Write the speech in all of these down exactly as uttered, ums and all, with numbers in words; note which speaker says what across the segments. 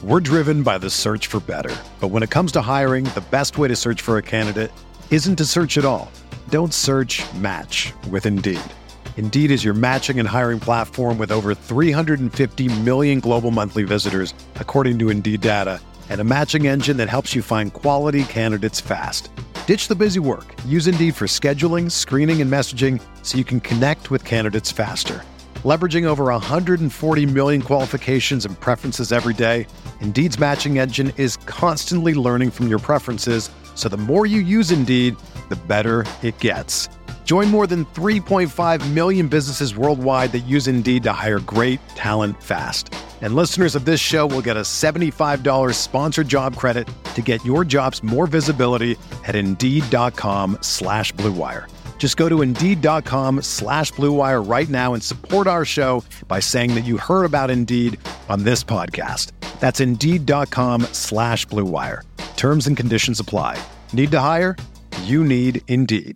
Speaker 1: We're driven by the search for better. But when it comes to hiring, the best way to search for a candidate isn't to search at all. Don't search, match with Indeed. Indeed is your matching and hiring platform with over three hundred fifty million global monthly visitors, according to Indeed data, and a matching engine that helps you find quality candidates fast. Ditch the busy work. Use Indeed for scheduling, screening, and messaging so you can connect with candidates faster. Leveraging over one hundred forty million qualifications and preferences every day, Indeed's matching engine is constantly learning from your preferences, so the more you use Indeed, the better it gets. Join more than three point five million businesses worldwide that use Indeed to hire great talent fast. And listeners of this show will get a seventy-five dollars sponsored job credit to get your jobs more visibility at Indeed.com slash Blue Wire. Just go to Indeed.com slash Blue Wire right now and support our show by saying that you heard about Indeed on this podcast. That's Indeed.com slash Blue Wire. Terms and conditions apply. Need to hire? You need Indeed.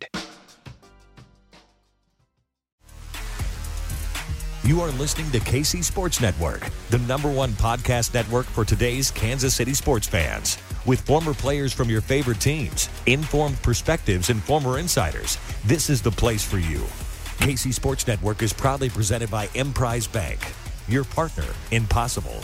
Speaker 2: You are listening to K C Sports Network, the number one podcast network for today's Kansas City sports fans. With former players from your favorite teams, informed perspectives, and former insiders, this is the place for you. K C Sports Network is proudly presented by Emprise Bank, your partner in possible.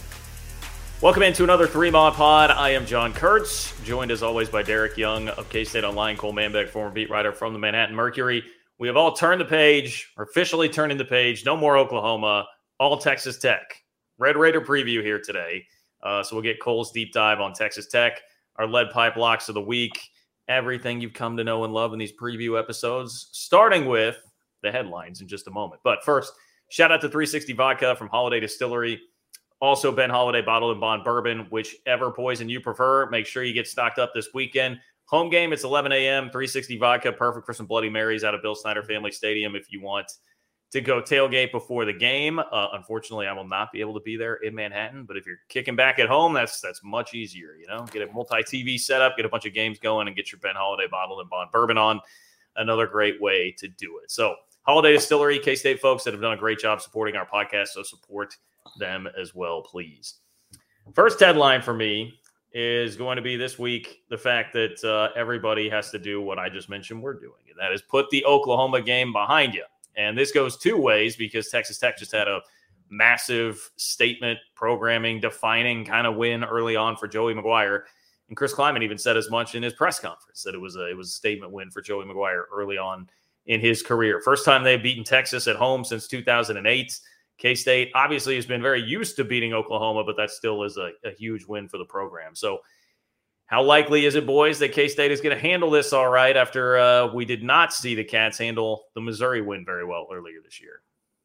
Speaker 3: Welcome into another three-Mod Pod. I am John Kurtz, joined as always by Derek Young of K-State Online, Cole Manbeck, former beat writer from the Manhattan Mercury. We have all turned the page, or officially turning the page. No more Oklahoma, all Texas Tech. Red Raider preview here today. Uh, so we'll get Cole's deep dive on Texas Tech, our lead pipe locks of the week, everything you've come to know and love in these preview episodes, starting with the headlines in just a moment. But first, shout out to three sixty Vodka from Holiday Distillery. Also, Ben Holiday Bottled and Bond Bourbon, whichever poison you prefer. Make sure you get stocked up this weekend. Home game, it's eleven a.m., three sixty Vodka, perfect for some Bloody Marys out of Bill Snyder Family Stadium if you want to go tailgate before the game. Uh, unfortunately, I will not be able to be there in Manhattan, but if you're kicking back at home, that's that's much easier, you know? Get a multi-T V setup, get a bunch of games going, and get your Ben Holiday Bottled and Bond Bourbon on. Another great way to do it. So, Holiday Distillery, K-State folks that have done a great job supporting our podcast, so support them as well, please. First headline for me is going to be this week the fact that uh, everybody has to do what I just mentioned we're doing, and that is put the Oklahoma game behind you. And this goes two ways because Texas Tech just had a massive statement programming defining kind of win early on for Joey McGuire. And Chris Kleiman even said as much in his press conference that it was a, it was a statement win for Joey McGuire early on in his career. First time they've beaten Texas at home since two thousand eight. K-State obviously has been very used to beating Oklahoma, but that still is a, a huge win for the program. So how likely is it, boys, that K-State is going to handle this all right after uh, we did not see the Cats handle the Missouri win very well earlier this year?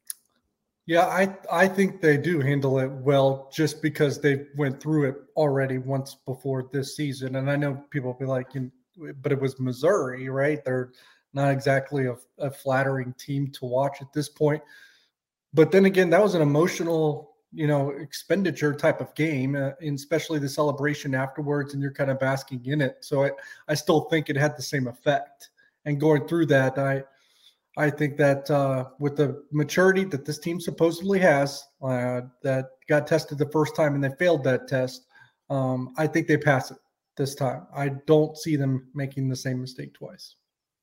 Speaker 4: Yeah, I I think they do handle it well just because they went through it already once before this season. And I know people will be like, but it was Missouri, right? They're not exactly a, a flattering team to watch at this point. But then again, that was an emotional, you know, expenditure type of game, uh, and especially the celebration afterwards, and you're kind of basking in it. So I, I still think it had the same effect. And going through that, I I think that uh, with the maturity that this team supposedly has, uh, that got tested the first time and they failed that test, um, I think they pass it this time. I don't see them making the same mistake twice.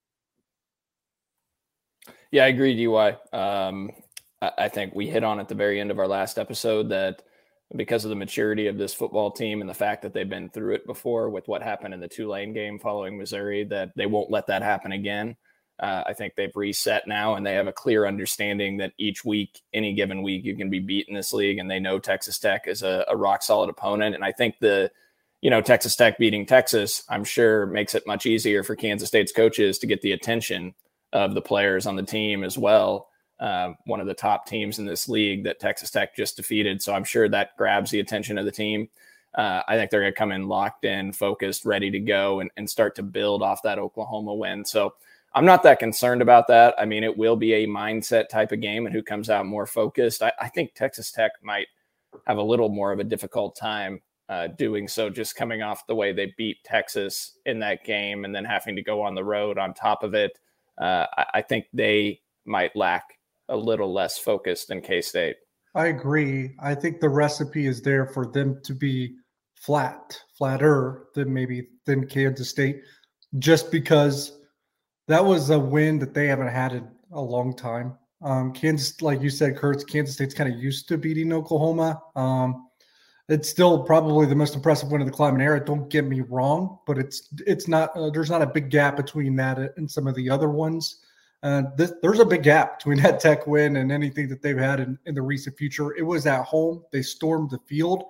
Speaker 5: Yeah, I agree, D Y. Um, I think we hit on at the very end of our last episode that because of the maturity of this football team and the fact that they've been through it before with what happened in the Tulane game following Missouri, that they won't let that happen again. Uh, I think they've reset now and they have a clear understanding that each week, any given week, you can be beat in this league, and they know Texas Tech is a, a rock solid opponent. And I think the, you know, Texas Tech beating Texas, I'm sure makes it much easier for Kansas State's coaches to get the attention of the players on the team as well. Uh, one of the top teams in this league that Texas Tech just defeated. So I'm sure that grabs the attention of the team. Uh, I think they're going to come in locked in, focused, ready to go, and, and start to build off that Oklahoma win. So I'm not that concerned about that. I mean, it will be a mindset type of game and who comes out more focused. I, I think Texas Tech might have a little more of a difficult time uh, doing so, just coming off the way they beat Texas in that game and then having to go on the road on top of it. Uh, I, I think they might lack a little less focused than K-State.
Speaker 4: I agree. I think the recipe is there for them to be flat, flatter than maybe than Kansas State, just because that was a win that they haven't had in a long time. Um, Kansas, like you said, Kurtz, Kansas State's kind of used to beating Oklahoma. Um, it's still probably the most impressive win of the Kleiman era. Don't get me wrong, but it's it's not. Uh, there's not a big gap between that and some of the other ones. Uh, this, there's a big gap between that Tech win and anything that they've had in, in the recent future. It was at home. They stormed the field.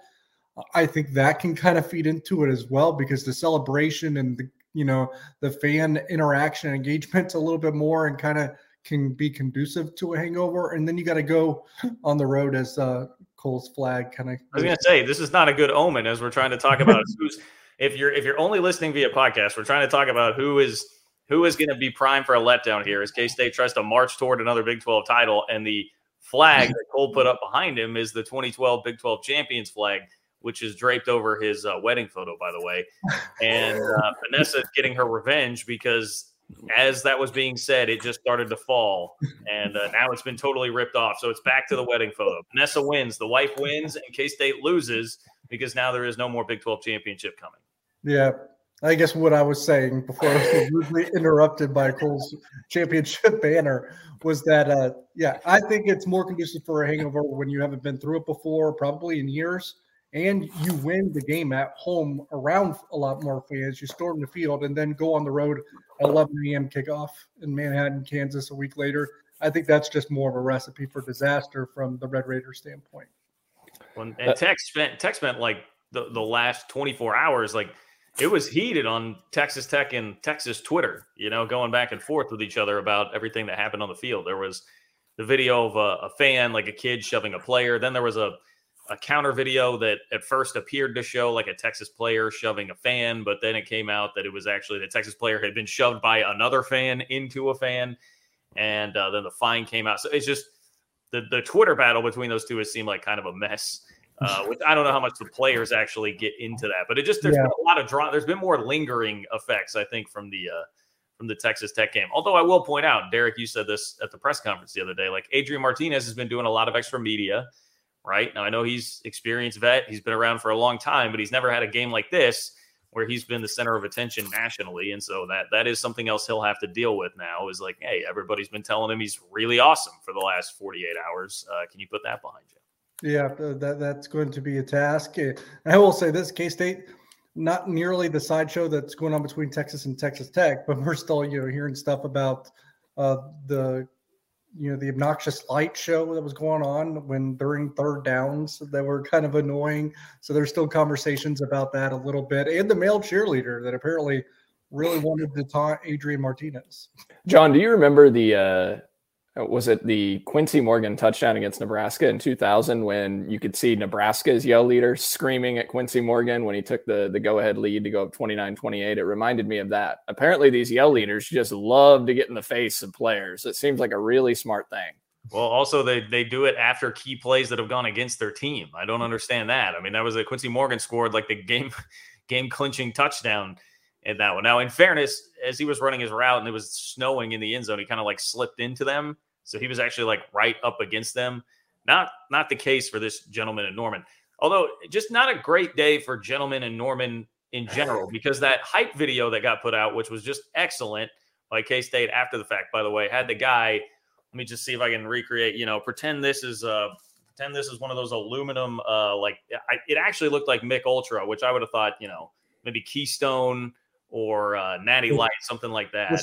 Speaker 4: I think that can kind of feed into it as well, because the celebration and the, you know, the fan interaction and engagement a little bit more and kind of can be conducive to a hangover. And then you got to go on the road as uh, Cole's flag kind of.
Speaker 3: I was going to say, this is not a good omen as we're trying to talk about who's, if you're, if you're only listening via podcast, we're trying to talk about who is, Who is going to be primed for a letdown here as K-State tries to march toward another Big twelve title, and the flag that Cole put up behind him is the twenty twelve Big twelve champions flag, which is draped over his uh, wedding photo, by the way. And uh, Vanessa is getting her revenge because as that was being said, it just started to fall, and uh, now it's been totally ripped off. So it's back to the wedding photo. Vanessa wins. The wife wins, and K-State loses because now there is no more Big twelve championship coming.
Speaker 4: Yeah. I guess what I was saying before I was rudely interrupted by Cole's championship banner was that, uh, yeah, I think it's more conducive for a hangover when you haven't been through it before, probably in years, and you win the game at home around a lot more fans. You storm the field and then go on the road at eleven a.m. kickoff in Manhattan, Kansas a week later. I think that's just more of a recipe for disaster from the Red Raider standpoint.
Speaker 3: Well, and Tech spent, Tech spent like the, the last twenty-four hours, like, it was heated on Texas Tech and Texas Twitter, you know, going back and forth with each other about everything that happened on the field. There was the video of a, a fan, like a kid shoving a player. Then there was a, a counter video that at first appeared to show like a Texas player shoving a fan, but then it came out that it was actually the Texas player had been shoved by another fan into a fan. And uh, then the fine came out. So it's just the, the Twitter battle between those two has seemed like kind of a mess. Uh, which I don't know how much the players actually get into that, but it just there's
Speaker 4: yeah.
Speaker 3: been a lot of drama. There's been more lingering effects, I think, from the uh, from the Texas Tech game. Although I will point out, Derek, you said this at the press conference the other day. Like Adrian Martinez has been doing a lot of extra media, right? Now I know he's experienced vet, he's been around for a long time, but he's never had a game like this where he's been the center of attention nationally, and so that that is something else he'll have to deal with now. Is like, hey, everybody's been telling him he's really awesome for the last forty-eight hours. Uh, can you put that behind you?
Speaker 4: Yeah, that that's going to be a task. I will say this, K-State, not nearly the sideshow that's going on between Texas and Texas Tech, but we're still, you know, hearing stuff about uh, the, you know, the obnoxious light show that was going on when during third downs that were kind of annoying. So there's still conversations about that a little bit. And the male cheerleader that apparently really wanted to taunt Adrian Martinez.
Speaker 5: John, do you remember the uh, – was it the Quincy Morgan touchdown against Nebraska in two thousand when you could see Nebraska's yell leader screaming at Quincy Morgan when he took the, the go-ahead lead to go up twenty-nine twenty-eight? It reminded me of that. Apparently these yell leaders just love to get in the face of players. It seems like a really smart thing.
Speaker 3: Well, also they they do it after key plays that have gone against their team. I don't understand that. I mean, that was a Quincy Morgan scored like the game game clinching touchdown in that one. Now, in fairness, as he was running his route and it was snowing in the end zone, he kind of like slipped into them. So he was actually like right up against them. Not not the case for this gentleman in Norman. Although just not a great day for gentlemen in Norman in general, because that hype video that got put out, which was just excellent by K-State after the fact, by the way, had the guy, let me just see if I can recreate, you know, pretend this is uh pretend this is one of those aluminum, uh, like I, it actually looked like Mick Ultra, which I would have thought, you know, maybe Keystone or uh, Natty Light, something like that.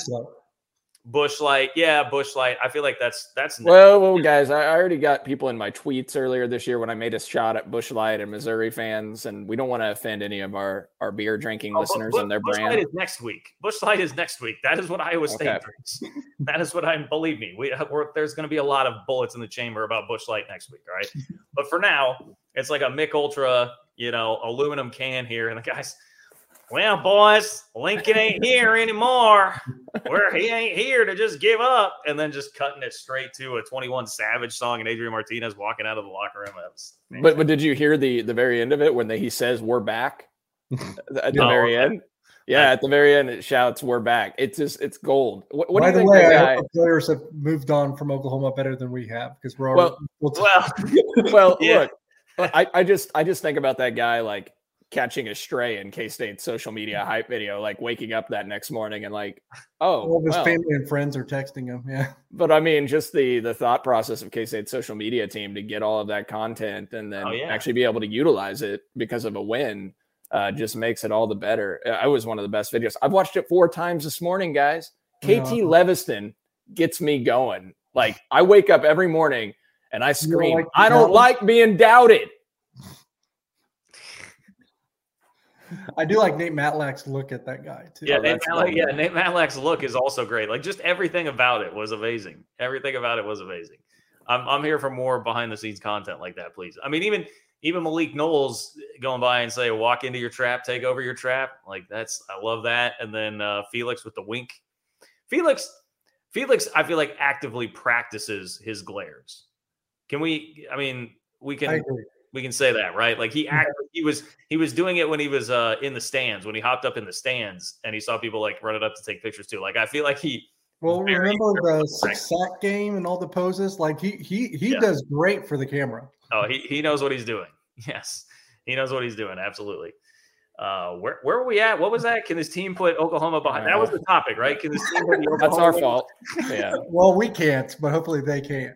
Speaker 3: Busch Light, yeah, Busch Light. I feel like that's that's.
Speaker 5: Well, well, guys, I already got people in my tweets earlier this year when I made a shot at Busch Light and Missouri fans, and we don't want to offend any of our, our beer drinking oh, listeners
Speaker 3: Busch,
Speaker 5: and their
Speaker 3: Busch
Speaker 5: brand.
Speaker 3: Light is next week. Busch Light is next week. That is what Iowa State
Speaker 5: okay.
Speaker 3: drinks. That is what I believe me. We we're, there's going to be a lot of bullets in the chamber about Busch Light next week. All right, but for now, it's like a Mick Ultra, you know, aluminum can here, and the guys. Well, boys, Lincoln ain't here anymore. Where he ain't here to just give up, and then just cutting it straight to a twenty-one Savage song and Adrian Martinez walking out of the locker room. That was
Speaker 5: but but did you hear the the very end of it when they, he says we're back at the
Speaker 3: no,
Speaker 5: very end? Yeah, at the very end, it shouts, "We're back." It's just, it's gold. What, what
Speaker 4: By
Speaker 5: do you
Speaker 4: the
Speaker 5: think
Speaker 4: way,
Speaker 5: that
Speaker 4: I
Speaker 5: guy...
Speaker 4: hope the players have moved on from Oklahoma better than we have because we're
Speaker 5: well,
Speaker 4: already.
Speaker 5: Well, well,
Speaker 3: yeah.
Speaker 5: look, I, I just, I just think about that guy like catching a stray in K-State social media hype video, like waking up that next morning and like, oh,
Speaker 4: all of his
Speaker 5: well.
Speaker 4: family and friends are texting him. Yeah,
Speaker 5: but I mean, just the the thought process of K-State social media team to get all of that content and then
Speaker 3: oh, yeah.
Speaker 5: actually be able to utilize it because of a win. Uh, just makes it all the better. It was one of the best videos. I've watched it four times this morning, guys. K T
Speaker 4: no.
Speaker 5: Leviston gets me going. Like, I wake up every morning and I scream,
Speaker 4: like
Speaker 5: I don't like being doubted.
Speaker 4: I do like Nate Matlack's look at that guy, too.
Speaker 3: Yeah,
Speaker 5: Oh,
Speaker 3: Nate
Speaker 5: that's
Speaker 3: Matlack,
Speaker 5: cool.
Speaker 3: yeah, Nate Matlack's look is also great. Like, just everything about it was amazing. Everything about it was amazing. I'm, I'm here for more behind-the-scenes content like that, please. I mean, even – Even Malik Knowles going by and say, walk into your trap, take over your trap. Like that's, I love that. And then uh, Felix with the wink. Felix, Felix, I feel like actively practices his glares. Can we, I mean, we can, we can say that, right? Like he acted, he was, he was doing it when he was uh, in the stands, when he hopped up in the stands and he saw people like run it up to take pictures too. Like, I feel like he,
Speaker 4: well, remember the six sack game and all the poses? Like he, he, he yeah. does great for the camera.
Speaker 3: Oh, he, he knows what he's doing. Yes, he knows what he's doing. Absolutely. Uh, where where were we at? What was that? Can this team put Oklahoma behind? That was the topic, right? Can this team put the Oklahoma
Speaker 5: That's our fault. Yeah.
Speaker 4: Well, we can't, but hopefully they can.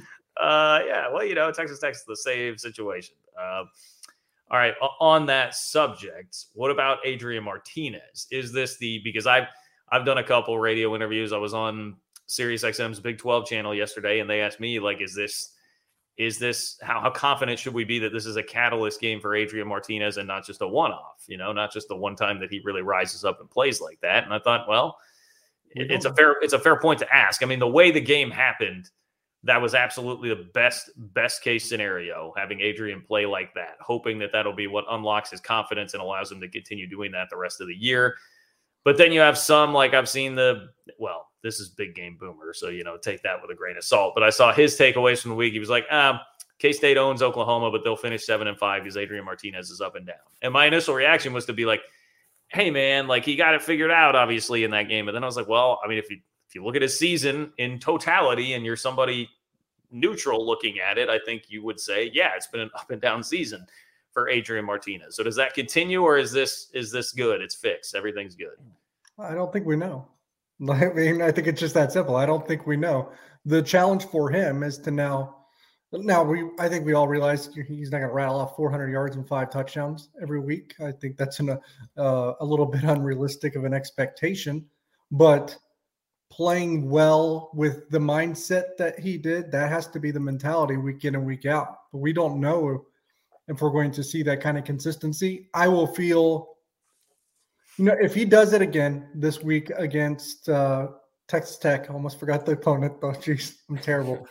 Speaker 3: Uh, yeah. Well, you know, Texas Tech's the same situation. Uh, all right. On that subject, what about Adrian Martinez? Is this the because I've I've done a couple radio interviews. I was on Sirius X M's Big twelve channel yesterday, and they asked me like, is this Is this how, how confident should we be that this is a catalyst game for Adrian Martinez and not just a one-off, you know, not just the one time that he really rises up and plays like that. And I thought, well, it, it's a fair, it's a fair point to ask. I mean, the way the game happened, that was absolutely the best, best case scenario, having Adrian play like that, hoping that that'll be what unlocks his confidence and allows him to continue doing that the rest of the year. But then you have some, like I've seen the, well, this is Big Game Boomer, so, you know, take that with a grain of salt. But I saw his takeaways from the week. He was like, um, K-State owns Oklahoma, but they'll finish seven and five because Adrian Martinez is up and down. And my initial reaction was to be like, hey, man, like he got it figured out, obviously, in that game. But then I was like, well, I mean, if you if you look at his season in totality and you're somebody neutral looking at it, I think you would say, yeah, it's been an up and down season for Adrian Martinez. So does that continue, or is this is this good? It's fixed. Everything's good.
Speaker 4: I don't think we know. I mean, I think it's just that simple. I don't think we know. The challenge for him is to now, now we, I think we all realize he's not going to rattle off four hundred yards and five touchdowns every week. I think that's an, uh, a little bit unrealistic of an expectation, but playing well with the mindset that he did, that has to be the mentality week in and week out. But we don't know if we're going to see that kind of consistency. I will feel, you know, if he does it again this week against uh, Texas Tech, I almost forgot the opponent. Oh, geez, I'm terrible.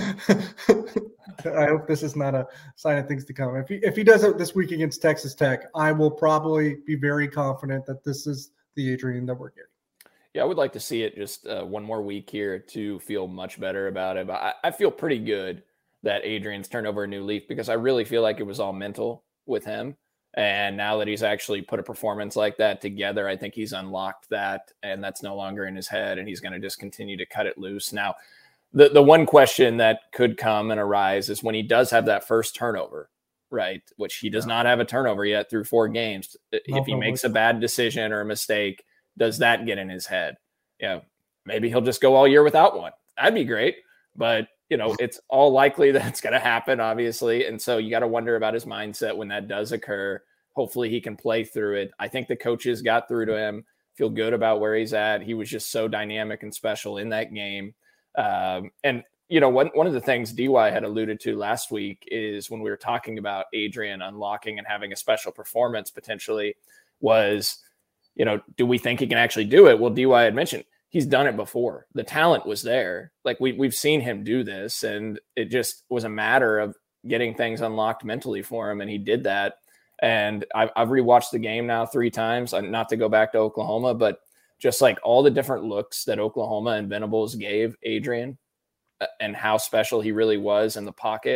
Speaker 4: I hope this is not a sign of things to come. If he, if he does it this week against Texas Tech, I will probably be very confident that this is the Adrian that we're getting.
Speaker 5: Yeah, I would like to see it just uh, one more week here to feel much better about it. But I, I feel pretty good that Adrian's turned over a new leaf because I really feel like it was all mental with him. And now that he's actually put a performance like that together, I think he's unlocked that, and that's no longer in his head, and he's going to just continue to cut it loose. Now, the, the one question that could come and arise is when he does have that first turnover, right, which he does yeah. not have a turnover yet through four games. No, if he no, makes a bad decision or a mistake, does that get in his head? Yeah, maybe he'll just go all year without one. That'd be great, but you know, it's all likely that it's going to happen, obviously. And so you got to wonder about his mindset when that does occur. Hopefully he can play through it. I think the coaches got through to him, feel good about where he's at. He was just so dynamic and special in that game. Um, and, you know, one, one of the things D Y had alluded to last week is when we were talking about Adrian unlocking and having a special performance potentially was, you know, do we think he can actually do it? Well, D Y had mentioned, he's done it before. The talent was there. Like we, we've seen him do this, and it just was a matter of getting things unlocked mentally for him. And he did that. And I've, I've rewatched the game now three times, not to go back to Oklahoma, but just like all the different looks that Oklahoma and Venables gave Adrian and how special he really was in the pocket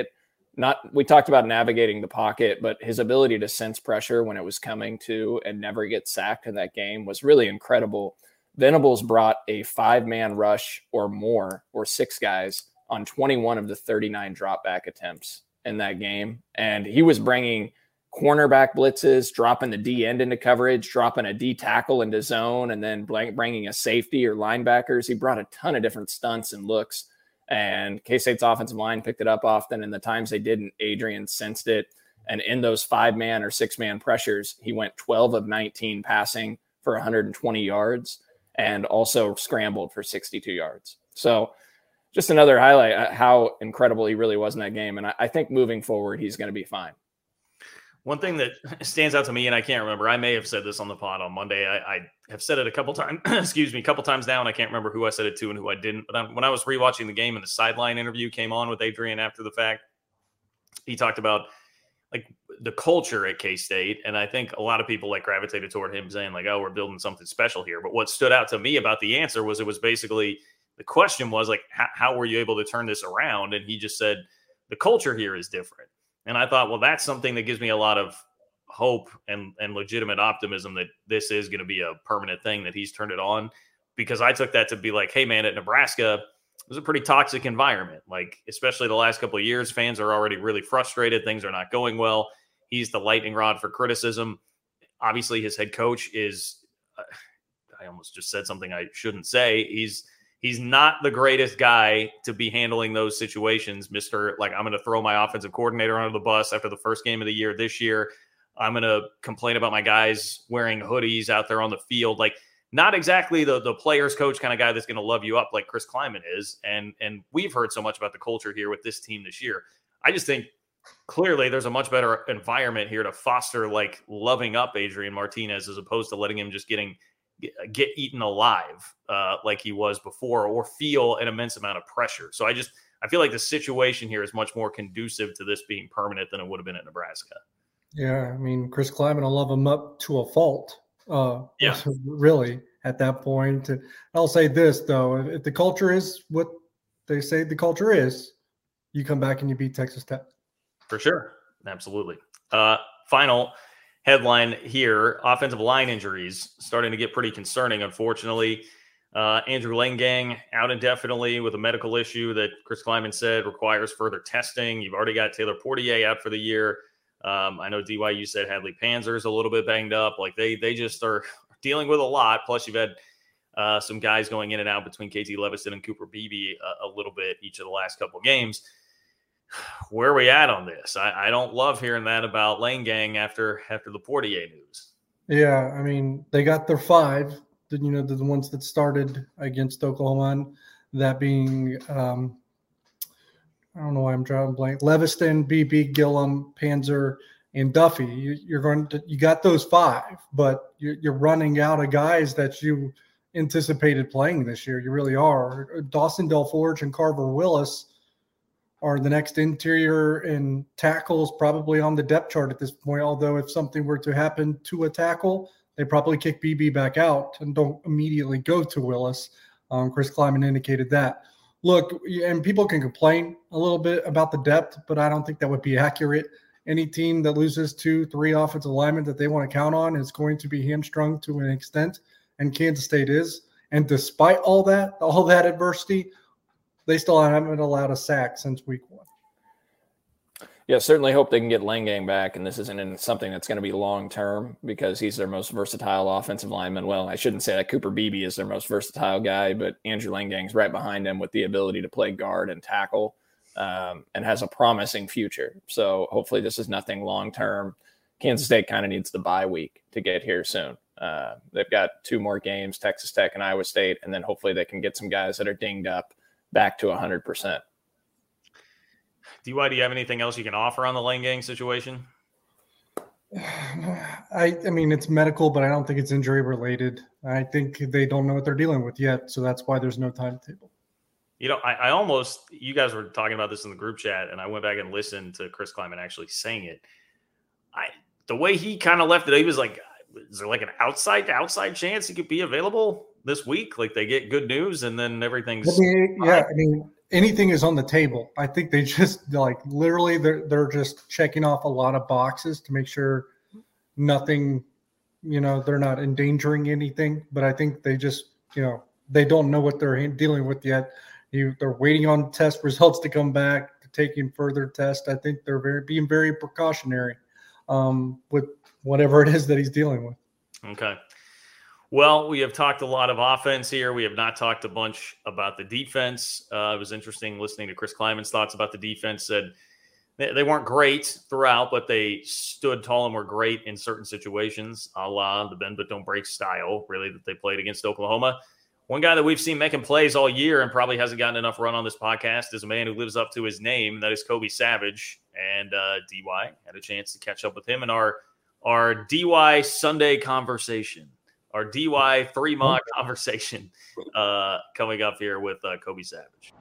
Speaker 5: not, we talked about navigating the pocket, but his ability to sense pressure when it was coming to and never get sacked in that game was really incredible. Venables brought a five-man rush or more, or six guys, on twenty-one of the thirty-nine drop back attempts in that game. And he was bringing cornerback blitzes, dropping the D end into coverage, dropping a D tackle into zone, and then bringing a safety or linebackers. He brought a ton of different stunts and looks, and K-State's offensive line picked it up often. And the times they didn't, Adrian sensed it. And in those five-man or six-man pressures, he went twelve of nineteen passing for one hundred twenty yards and also scrambled for sixty-two yards. So just another highlight how incredible he really was in that game. And I, I think moving forward, he's going to be fine.
Speaker 3: One thing that stands out to me, and I can't remember, I may have said this on the pod on Monday. I, I have said it a couple times, excuse me, a couple times now, and I can't remember who I said it to and who I didn't. But I'm, when I was rewatching the game and the sideline interview came on with Adrian after the fact, he talked about like the culture at K-State. And I think a lot of people like gravitated toward him saying like, oh, we're building something special here. But what stood out to me about the answer was it was basically the question was like, how, how were you able to turn this around? And he just said, the culture here is different. And I thought, well, that's something that gives me a lot of hope and, and legitimate optimism that this is going to be a permanent thing, that he's turned it on, because I took that to be like, hey, man, at Nebraska, it was a pretty toxic environment. Like, especially the last couple of years, fans are already really frustrated. Things are not going well. He's the lightning rod for criticism. Obviously, his head coach is, uh, I almost just said something I shouldn't say. He's He's not the greatest guy to be handling those situations, Mister Like, I'm going to throw my offensive coordinator under the bus after the first game of the year this year. I'm going to complain about my guys wearing hoodies out there on the field. Like, not exactly the, the players coach kind of guy that's going to love you up like Chris Klieman is. And, and we've heard so much about the culture here with this team this year. I just think clearly there's a much better environment here to foster like loving up Adrian Martinez as opposed to letting him just getting – get eaten alive uh, like he was before, or feel an immense amount of pressure. So I just, I feel like the situation here is much more conducive to this being permanent than it would have been at Nebraska.
Speaker 4: Yeah. I mean, Chris Klieman will love him up to a fault. Uh,
Speaker 3: yeah.
Speaker 4: Really at that point. I'll say this though, if the culture is what they say the culture is, you come back and you beat Texas Tech.
Speaker 3: For sure. Absolutely. Uh, final headline here, offensive line injuries starting to get pretty concerning, unfortunately. Uh, Andrew Langang out indefinitely with a medical issue that Chris Klieman said requires further testing. You've already got Taylor Portier out for the year. Um, I know D Y U said Hadley Panzer is a little bit banged up. Like they they just are dealing with a lot. Plus you've had uh, some guys going in and out between K T Leviston and Cooper Beebe a, a little bit each of the last couple of games. Where are we at on this? I, I don't love hearing that about Langang after after the Portier news.
Speaker 4: Yeah, I mean, they got their five, you know, the, the ones that started against Oklahoma, that being, um, I don't know why I'm drawing blank, Leviston, Beebe, Gillum, Panzer, and Duffy. You, you're going to, you got those five, but you're, you're running out of guys that you anticipated playing this year. You really are. Dawson Delforge and Carver Willis are the next interior and tackles probably on the depth chart at this point. Although if something were to happen to a tackle, they probably kick B B back out and don't immediately go to Willis. Um, Chris Klieman indicated that. Look, and people can complain a little bit about the depth, but I don't think that would be accurate. Any team that loses two, three offensive linemen that they want to count on is going to be hamstrung to an extent, and Kansas State is. And despite all that, all that adversity, they still haven't allowed a sack since week one.
Speaker 5: Yeah, certainly hope they can get Langang back, and this isn't something that's going to be long-term because he's their most versatile offensive lineman. Well, I shouldn't say that Cooper Beebe is their most versatile guy, but Andrew Langang's right behind him with the ability to play guard and tackle um, and has a promising future. So hopefully this is nothing long-term. Kansas State kind of needs the bye week to get here soon. Uh, they've got two more games, Texas Tech and Iowa State, and then hopefully they can get some guys that are dinged up back to one hundred percent.
Speaker 3: D Y, do you have anything else you can offer on the Langang situation?
Speaker 4: I, I mean, it's medical, but I don't think it's injury related. I think they don't know what they're dealing with yet, so that's why there's no timetable.
Speaker 3: You know, I, I almost – you guys were talking about this in the group chat, and I went back and listened to Chris Klieman actually saying it. I The way he kind of left it, he was like, is there like an outside outside chance he could be available this week? Like they get good news and then everything's
Speaker 4: I mean, yeah, I mean, anything is on the table. I think they just like literally they're they're just checking off a lot of boxes to make sure nothing, you know, they're not endangering anything. But I think they just, you know, they don't know what they're dealing with yet. You, they're waiting on test results to come back, taking further tests. I think they're very being very precautionary um, with whatever it is that he's dealing with.
Speaker 3: Okay. Well, we have talked a lot of offense here. We have not talked a bunch about the defense. Uh, it was interesting listening to Chris Kleiman's thoughts about the defense. Said they, they weren't great throughout, but they stood tall and were great in certain situations, a la the bend but don't break style, really, that they played against Oklahoma. One guy that we've seen making plays all year and probably hasn't gotten enough run on this podcast is a man who lives up to his name, and that is Kobe Savage. And uh, D Y had a chance to catch up with him in our, our D Y Sunday conversation. Our D Y three-mod conversation uh, coming up here with uh, Kobe Savage.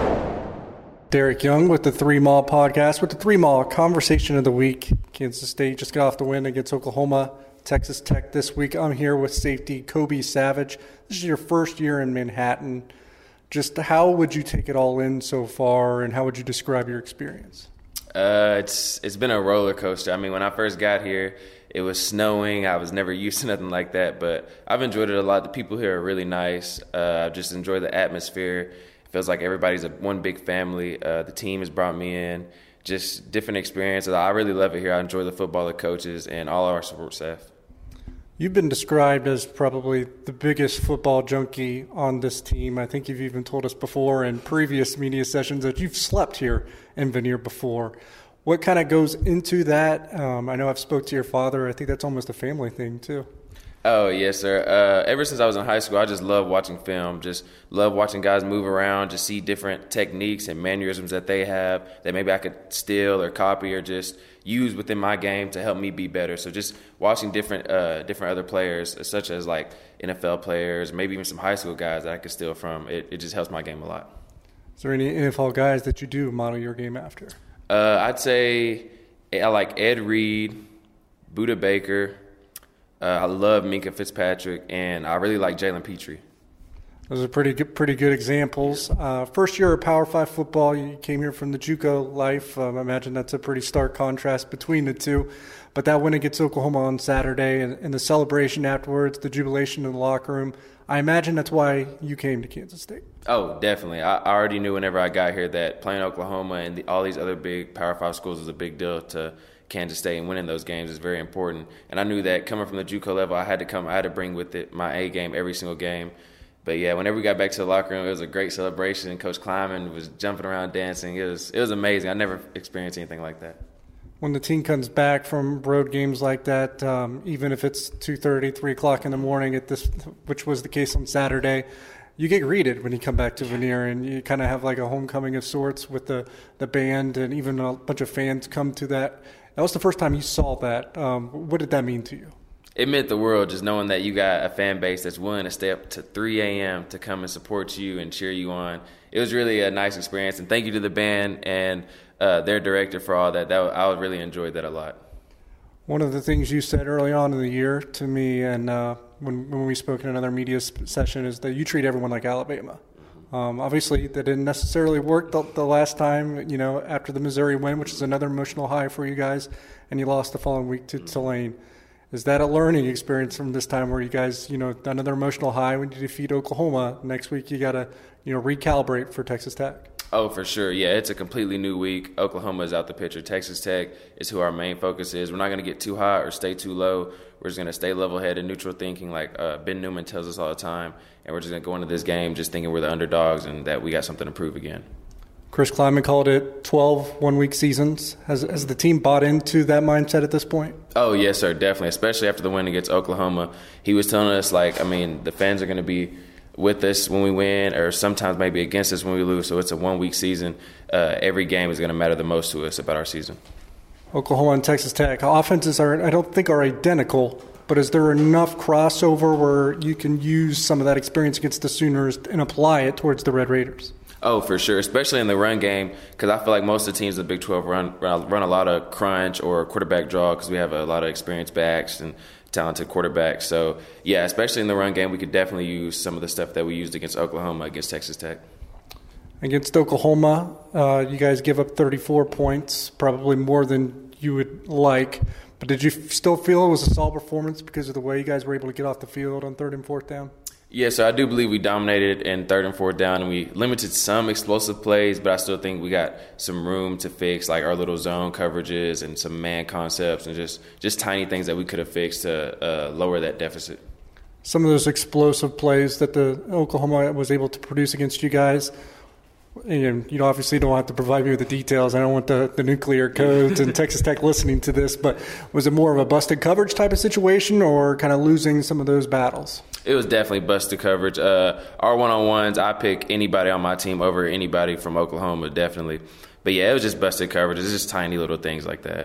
Speaker 4: Derek Young with the Three Mall podcast with the Three Mall conversation of the week. Kansas State just got off the win against Oklahoma. Texas Tech this week. I'm here with safety Kobe Savage. This is your first year in Manhattan. Just how would you take it all in so far, and how would you describe your experience?
Speaker 6: Uh, it's it's been a roller coaster. I mean, when I first got here, it was snowing. I was never used to nothing like that, but I've enjoyed it a lot. The people here are really nice. Uh, I just enjoy the atmosphere. It feels like everybody's a one big family. Uh, the team has brought me in. Just different experiences. I really love it here. I enjoy the football, the coaches, and all our support staff.
Speaker 4: You've been described as probably the biggest football junkie on this team. I think you've even told us before in previous media sessions that you've slept here in Vanier before. What kind of goes into that? Um, I know I've spoke to your father. I think that's almost a family thing too.
Speaker 6: Oh, yes, sir. Uh, ever since I was in high school, I just love watching film, just love watching guys move around, just see different techniques and mannerisms that they have that maybe I could steal or copy or just use within my game to help me be better. So just watching different uh, different other players, such as like N F L players, maybe even some high school guys that I could steal from, it, it just helps my game a lot.
Speaker 4: Is there any N F L guys that you do model your game after?
Speaker 6: Uh, I'd say I like Ed Reed, Budda Baker. Uh, I love Minkah Fitzpatrick, and I really like Jalen Petrie.
Speaker 4: Those are pretty good, pretty good examples. Uh, first year of Power Five football, you came here from the JUCO life. Um, I imagine that's a pretty stark contrast between the two. But that win against Oklahoma on Saturday and, and the celebration afterwards, the jubilation in the locker room, I imagine that's why you came to Kansas State.
Speaker 6: Oh, definitely. I, I already knew whenever I got here that playing Oklahoma and the, all these other big Power Five schools was a big deal to Kansas State, and winning those games is very important. And I knew that coming from the JUCO level, I had to come, I had to bring with it my A game every single game. But yeah, whenever we got back to the locker room, it was a great celebration. Coach Kleiman was jumping around, dancing. It was it was amazing. I never experienced anything like that.
Speaker 4: When the team comes back from road games like that, um, even if it's two thirty, three o'clock in the morning, at this, which was the case on Saturday, you get greeted when you come back to Vanier, and you kind of have like a homecoming of sorts with the, the band, and even a bunch of fans come to that. That was the first time you saw that. Um, what did that mean to you?
Speaker 6: It meant the world, just knowing that you got a fan base that's willing to stay up to three a.m. to come and support you and cheer you on. It was really a nice experience, and thank you to the band and uh, their director for all that. That I really enjoyed that a lot.
Speaker 4: One of the things you said early on in the year to me, and uh, when when we spoke in another media session, is that you treat everyone like Alabama. Um, obviously, that didn't necessarily work the, the last time, you know, after the Missouri win, which is another emotional high for you guys, and you lost the following week to Tulane. Is that a learning experience from this time where you guys, you know, another emotional high when you defeat Oklahoma? Next week you got to, you know, recalibrate for Texas Tech.
Speaker 6: Oh, for sure. Yeah, it's a completely new week. Oklahoma is out the picture. Texas Tech is who our main focus is. We're not going to get too high or stay too low. We're just going to stay level-headed, neutral thinking like uh, Ben Newman tells us all the time. And we're just going to go into this game just thinking we're the underdogs and that we got something to prove again.
Speaker 4: Chris Kleiman called it twelve one-week seasons. Has, has the team bought into that mindset at this point?
Speaker 6: Oh, yes, sir, definitely, especially after the win against Oklahoma. He was telling us, like, I mean, the fans are going to be with us when we win or sometimes maybe against us when we lose. So it's a one-week season. Uh, every game is going to matter the most to us about our season.
Speaker 4: Oklahoma and Texas Tech. Offenses are, I don't think, are identical, but is there enough crossover where you can use some of that experience against the Sooners and apply it towards the Red Raiders?
Speaker 6: Oh, for sure, especially in the run game, because I feel like most of the teams in the Big twelve run run a lot of crunch or quarterback draw because we have a lot of experienced backs and talented quarterbacks. So, yeah, especially in the run game, we could definitely use some of the stuff that we used against Oklahoma, against Texas Tech.
Speaker 4: Against Oklahoma, uh, you guys give up thirty-four points, probably more than you would like. But did you still feel it was a solid performance because of the way you guys were able to get off the field on third and fourth down?
Speaker 6: Yeah, so I do believe we dominated in third and fourth down, and we limited some explosive plays, but I still think we got some room to fix, like our little zone coverages and some man concepts and just, just tiny things that we could have fixed to uh, lower that deficit.
Speaker 4: Some of those explosive plays that the Oklahoma was able to produce against you guys, and you know, obviously don't have to provide me with the details. I don't want the, the nuclear codes and Texas Tech listening to this, but was it more of a busted coverage type of situation or kind of losing some of those battles?
Speaker 6: It was definitely busted coverage. Uh, our one-on-ones, I pick anybody on my team over anybody from Oklahoma, definitely. But, yeah, it was just busted coverage. It's just tiny little things like that.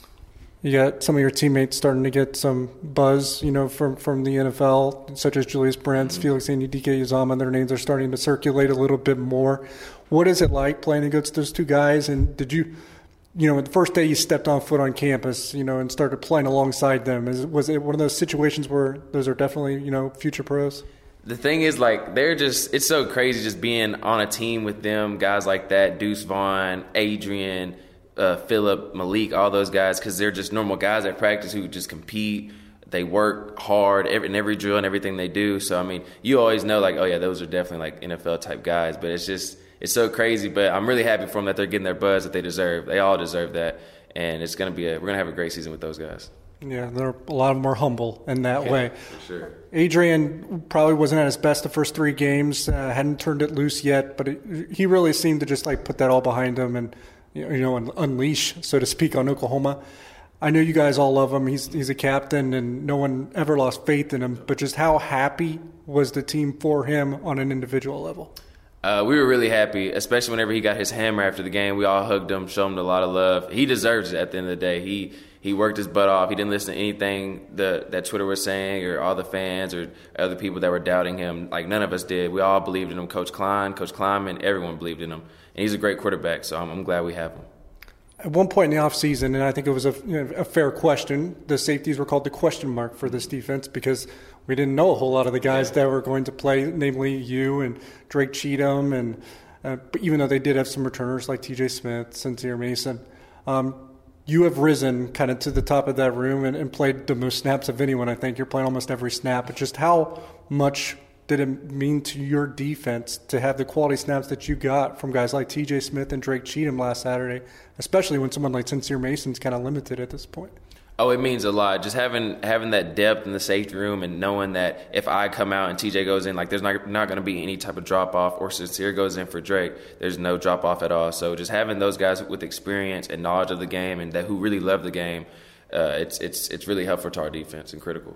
Speaker 4: You got some of your teammates starting to get some buzz, you know, from, from the N F L, such as Julius Brents, mm-hmm. Felix Anudike-Uzomah. Their names are starting to circulate a little bit more. What is it like playing against those two guys? And did you, you know, the first day you stepped on foot on campus, you know, and started playing alongside them, is, was it one of those situations where those are definitely, you know, future pros?
Speaker 6: The thing is, like, they're just – it's so crazy just being on a team with them, guys like that, Deuce Vaughn, Adrian – Uh, Phillip, Malik, all those guys, because they're just normal guys at practice who just compete. They work hard every, in every drill and everything they do. So, I mean, you always know, like, oh, yeah, those are definitely, like, N F L-type guys. But it's just – it's so crazy. But I'm really happy for them that they're getting their buzz that they deserve. They all deserve that. And it's going to be a – we're going to have a great season with those guys.
Speaker 4: Yeah, they're a lot of them are humble in that
Speaker 6: yeah,
Speaker 4: way.
Speaker 6: For sure.
Speaker 4: Adrian probably wasn't at his best the first three games, uh, hadn't turned it loose yet, but it, he really seemed to just, like, put that all behind him and – you know, unleash, so to speak, on Oklahoma. I know you guys all love him. He's he's a captain, and no one ever lost faith in him. But just how happy was the team for him on an individual level?
Speaker 6: Uh, we were really happy, especially whenever he got his hammer after the game. We all hugged him, showed him a lot of love. He deserves it at the end of the day. He he worked his butt off. He didn't listen to anything the, that Twitter was saying or all the fans or other people that were doubting him. Like, none of us did. We all believed in him. Coach Klein, Coach Kleinman, everyone believed in him. And he's a great quarterback, so I'm, I'm glad we have him.
Speaker 4: At one point in the offseason, and I think it was a, you know, a fair question, the safeties were called the question mark for this defense because we didn't know a whole lot of the guys yeah. that were going to play, namely you and Drake Cheatham, and uh, even though they did have some returners like T J Smith, Sincere Mason. Um, you have risen kind of to the top of that room and, and played the most snaps of anyone. I think you're playing almost every snap. But just how much did it mean to your defense to have the quality snaps that you got from guys like T J Smith and Drake Cheatham last Saturday, especially when someone like Sincere Mason's kind of limited at this point?
Speaker 6: Oh, it means a lot. Just having having that depth in the safety room and knowing that if I come out and T J goes in, like there's not not going to be any type of drop-off, or Sincere goes in for Drake, there's no drop-off at all. So just having those guys with experience and knowledge of the game and that who really love the game, uh, it's it's it's really helpful to our defense and critical.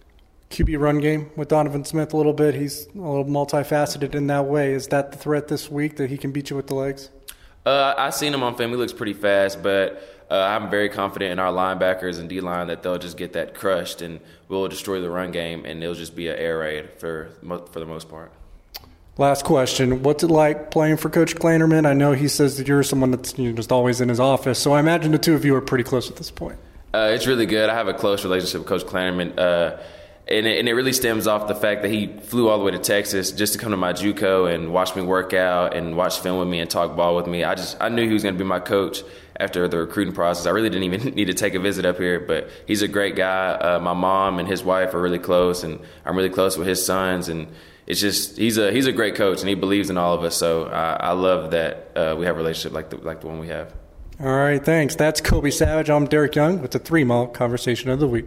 Speaker 4: Q B run game with Donovan Smith a little bit. He's a little multifaceted in that way. Is that the threat this week, that he can beat you with the legs?
Speaker 6: Uh, I seen him on film. He looks pretty fast, but uh, I'm very confident in our linebackers and D-line that they'll just get that crushed and we'll destroy the run game, and it'll just be an air raid for for the most part.
Speaker 4: Last question. What's it like playing for Coach Klanderman? I know he says that you're someone that's, you know, just always in his office, so I imagine the two of you are pretty close at this point.
Speaker 6: Uh, it's really good. I have a close relationship with Coach Klanderman. Uh, And it, and it really stems off the fact that he flew all the way to Texas just to come to my JUCO and watch me work out and watch film with me and talk ball with me. I just I knew he was going to be my coach after the recruiting process. I really didn't even need to take a visit up here, but he's a great guy. Uh, my mom and his wife are really close, and I'm really close with his sons. And it's just he's a he's a great coach, and he believes in all of us. So I, I love that uh, we have a relationship like the like the one we have.
Speaker 4: All right, thanks. That's Kobe Savage. I'm Derek Young with the Three Mile Conversation of the Week.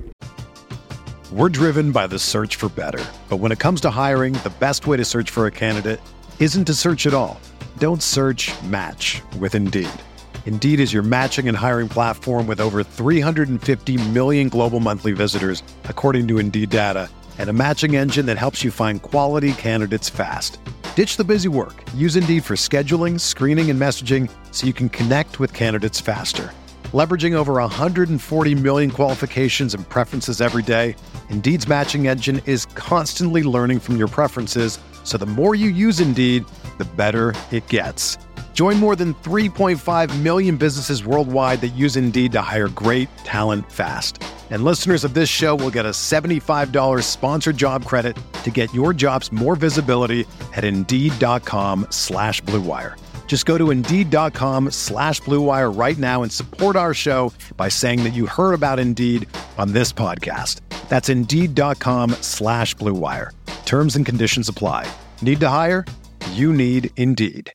Speaker 1: We're driven by the search for better. But when it comes to hiring, the best way to search for a candidate isn't to search at all. Don't search, match with Indeed. Indeed is your matching and hiring platform with over three hundred fifty million global monthly visitors, according to Indeed data, and a matching engine that helps you find quality candidates fast. Ditch the busy work. Use Indeed for scheduling, screening, and messaging so you can connect with candidates faster. Leveraging over one hundred forty million qualifications and preferences every day, Indeed's matching engine is constantly learning from your preferences, So the more you use Indeed, the better it gets. Join more than three point five million businesses worldwide that use Indeed to hire great talent fast. And listeners of this show will get a seventy-five dollars sponsored job credit to get your jobs more visibility at Indeed.com slash Blue Wire. Just go to Indeed.com slash Blue Wire right now and support our show by saying that you heard about Indeed on this podcast. That's Indeed.com slash Blue Wire. Terms and conditions apply. Need to hire? You need Indeed.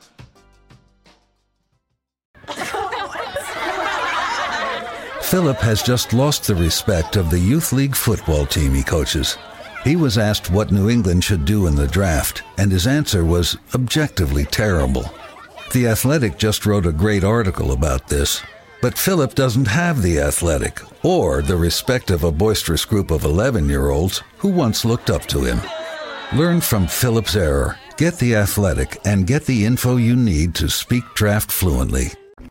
Speaker 7: Philip has just lost the respect of the youth league football team he coaches. He was asked what New England should do in the draft, and his answer was objectively terrible. The Athletic just wrote a great article about this, but Philip doesn't have the Athletic or the respect of a boisterous group of eleven-year-olds who once looked up to him. Learn from Philip's error, get the Athletic, and get the info you need to speak draft fluently.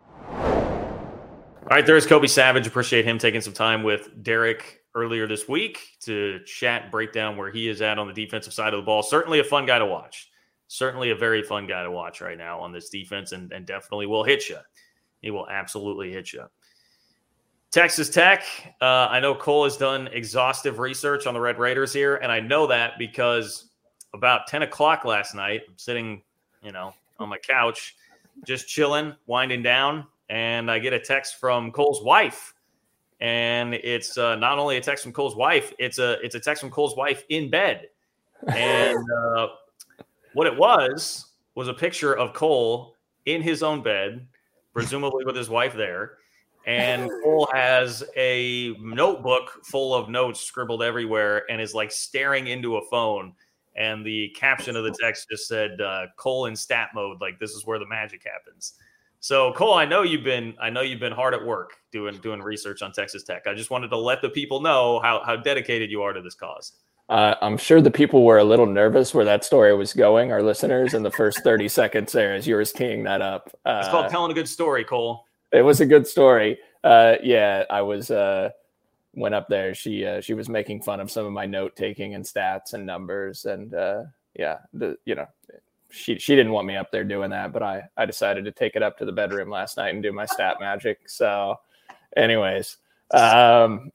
Speaker 3: All right, there's Kobe Savage. Appreciate him taking some time with Derek earlier this week to chat, break down where he is at on the defensive side of the ball. Certainly a fun guy to watch. Certainly a very fun guy to watch right now on this defense, and, and definitely will hit you. He will absolutely hit you. Texas Tech, uh, I know Cole has done exhaustive research on the Red Raiders here, and I know that because about ten o'clock last night, I'm sitting, you know, on my couch, just chilling, winding down, and I get a text from Cole's wife. And it's uh, not only a text from Cole's wife, it's a it's a text from Cole's wife in bed. And uh, what it was was a picture of Cole in his own bed, presumably with his wife there. And Cole has a notebook full of notes scribbled everywhere and is like staring into a phone. And the caption of the text just said, uh, Cole in stat mode, like this is where the magic happens. So Cole, I know you've been I know you've been hard at work doing doing research on Texas Tech. I just wanted to let the people know how how dedicated you are to this cause.
Speaker 5: Uh, I'm sure the people were a little nervous where that story was going, our listeners, in the first thirty seconds there as you were teeing that up. Uh,
Speaker 3: it's called telling a good story, Cole.
Speaker 5: It was a good story. Uh, yeah, I was uh, went up there. She uh, she was making fun of some of my note taking and stats and numbers, and uh, yeah, the you know. She she didn't want me up there doing that, but I, I decided to take it up to the bedroom last night and do my stat magic. So anyways, um,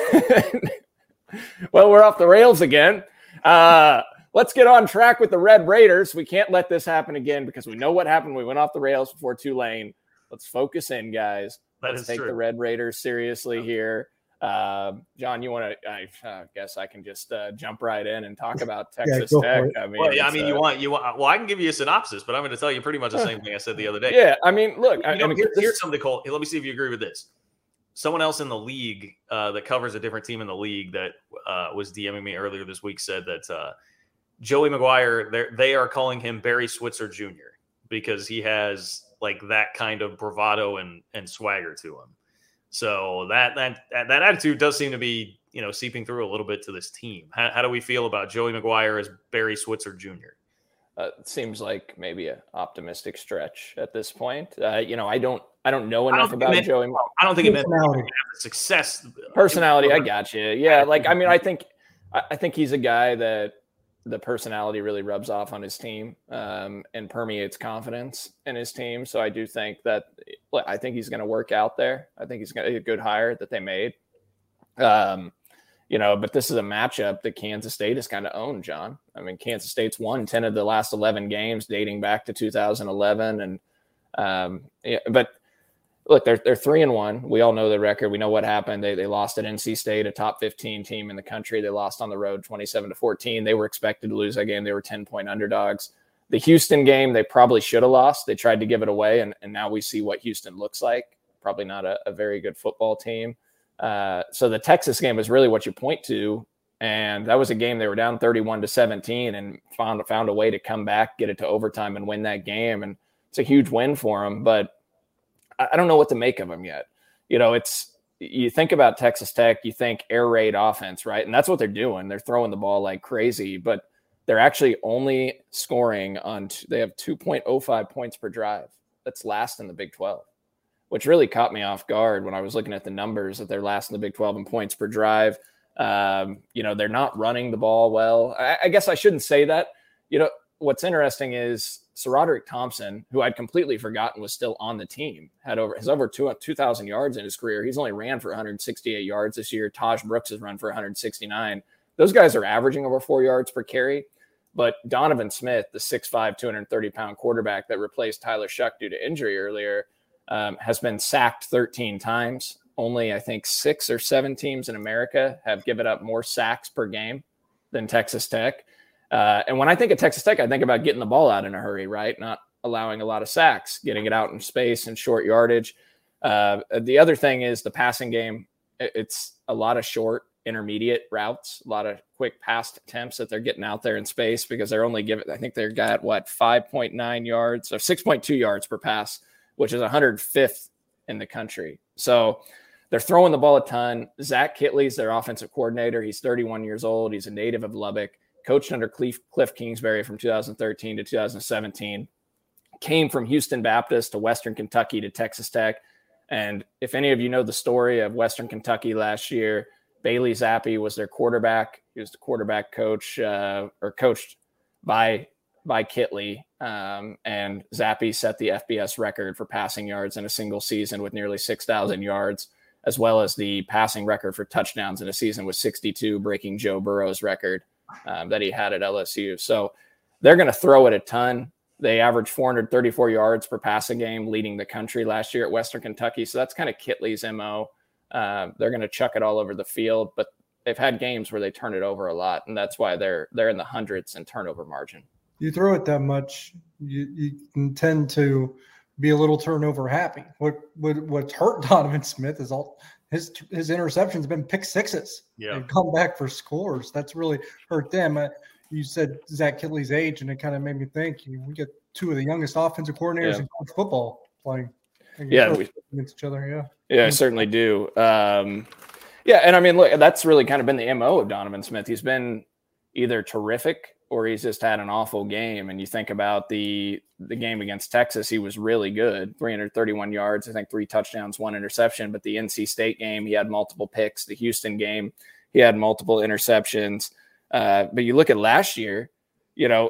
Speaker 5: well, we're off the rails again. Uh, let's get on track with the Red Raiders. We can't let this happen again because we know what happened. We went off the rails before Tulane. Let's focus in, guys.
Speaker 3: That
Speaker 5: let's
Speaker 3: is
Speaker 5: take
Speaker 3: true.
Speaker 5: the Red Raiders seriously here. Uh, John, you want to? I uh, guess I can just uh, jump right in and talk about Texas
Speaker 4: yeah,
Speaker 5: Tech. I mean,
Speaker 3: well, yeah, I mean,
Speaker 5: uh,
Speaker 3: you want you want. Well, I can give you a synopsis, but I'm going to tell you pretty much the same thing I said the other day.
Speaker 5: Yeah, I mean, look,
Speaker 3: you
Speaker 5: I,
Speaker 3: know,
Speaker 5: I mean,
Speaker 3: here,
Speaker 5: this,
Speaker 3: here's something, Cole. Let me see if you agree with this. Someone else in the league uh, that covers a different team in the league that uh, was DMing me earlier this week said that uh, Joey McGuire, they are calling him Barry Switzer Junior because he has like that kind of bravado and and swagger to him. So that that that attitude does seem to be, you know, seeping through a little bit to this team. How, how do we feel about Joey McGuire as Barry Switzer Junior?
Speaker 5: Uh, it seems like maybe an optimistic stretch at this point. Uh, you know, I don't I don't know enough
Speaker 3: don't
Speaker 5: about
Speaker 3: meant,
Speaker 5: Joey.
Speaker 3: I don't think it meant success.
Speaker 5: Personality, I got you. Yeah, like I mean, I think I, I think he's a guy that the personality really rubs off on his team um, and permeates confidence in his team. So I do think that I think he's going to work out there. I think he's going to be a good hire that they made. Um, you know, but this is a matchup that Kansas State has kind of owned, John. I mean, Kansas State's won ten of the last eleven games dating back to two thousand eleven. And um, yeah, but look, they're they're three and one. We all know the record. We know what happened. They they lost at N C State, a top fifteen team in the country. They lost on the road twenty-seven to fourteen. They were expected to lose that game. They were ten point underdogs. The Houston game, they probably should have lost. They tried to give it away, and, and now we see what Houston looks like. Probably not a, a very good football team. Uh, so the Texas game is really what you point to. And that was a game they were down thirty-one to seventeen and found, found a way to come back, get it to overtime and win that game. And it's a huge win for them, but I don't know what to make of them yet. You know, it's, you think about Texas Tech, you think air raid offense, right? And that's what they're doing. They're throwing the ball like crazy, but they're actually only scoring on, they have two point oh five points per drive. That's last in the Big twelve, which really caught me off guard when I was looking at the numbers that they're last in the Big twelve in points per drive. Um, you know, they're not running the ball well. I, I guess I shouldn't say that. you know, what's interesting is Sir Roderick Thompson, who I'd completely forgotten was still on the team, had over has over two thousand yards in his career. He's only ran for one hundred sixty-eight yards this year. Taj Brooks has run for one hundred sixty-nine. Those guys are averaging over four yards per carry. But Donovan Smith, the six five, two hundred thirty pound quarterback that replaced Tyler Shuck due to injury earlier, um, has been sacked thirteen times. Only, I think, six or seven teams in America have given up more sacks per game than Texas Tech. Uh, and when I think of Texas Tech, I think about getting the ball out in a hurry, right? Not allowing a lot of sacks, getting it out in space and short yardage. Uh, the other thing is the passing game. It's a lot of short, intermediate routes, a lot of quick pass attempts that they're getting out there in space because they're only giving, I think they're got what, five point nine yards or six point two yards per pass, which is one hundred fifth in the country. So they're throwing the ball a ton. Zach Kitley's their offensive coordinator. He's thirty-one years old. He's a native of Lubbock. Coached under Cliff, Cliff Kingsbury from two thousand thirteen to two thousand seventeen, came from Houston Baptist to Western Kentucky to Texas Tech. And if any of you know the story of Western Kentucky last year, Bailey Zappi was their quarterback. He was the quarterback coach uh, or coached by, by Kitley. Um, and Zappi set the F B S record for passing yards in a single season with nearly six thousand yards, as well as the passing record for touchdowns in a season with sixty-two, breaking Joe Burrow's record. Um, that he had at L S U. So they're going to throw it a ton. They averaged four hundred thirty-four yards per passing game, leading the country last year at Western Kentucky. So that's kind of Kitley's M O. Uh, they're going to chuck it all over the field, but they've had games where they turn it over a lot, and that's why they're they're in the hundreds in turnover margin.
Speaker 4: You throw it that much, you, you can tend to be a little turnover happy. What what what's hurt Donovan Smith is all his his interceptions have been pick sixes.
Speaker 3: Yeah,
Speaker 4: and come back for scores. That's really hurt them. Uh, you said Zach Kitley's age, and it kind of made me think. You know, we get two of the youngest offensive coordinators
Speaker 5: yeah.
Speaker 4: in college football playing
Speaker 5: yeah,
Speaker 4: against, we, against each other. Yeah,
Speaker 5: yeah, I certainly do. Um, yeah, and I mean, look, that's really kind of been the M O of Donovan Smith. He's been either terrific or he's just had an awful game. And you think about the the game against Texas, he was really good, three hundred thirty-one yards, I think three touchdowns, one interception. But the N C State game, he had multiple picks. The Houston game, he had multiple interceptions. Uh, but you look at last year, you know,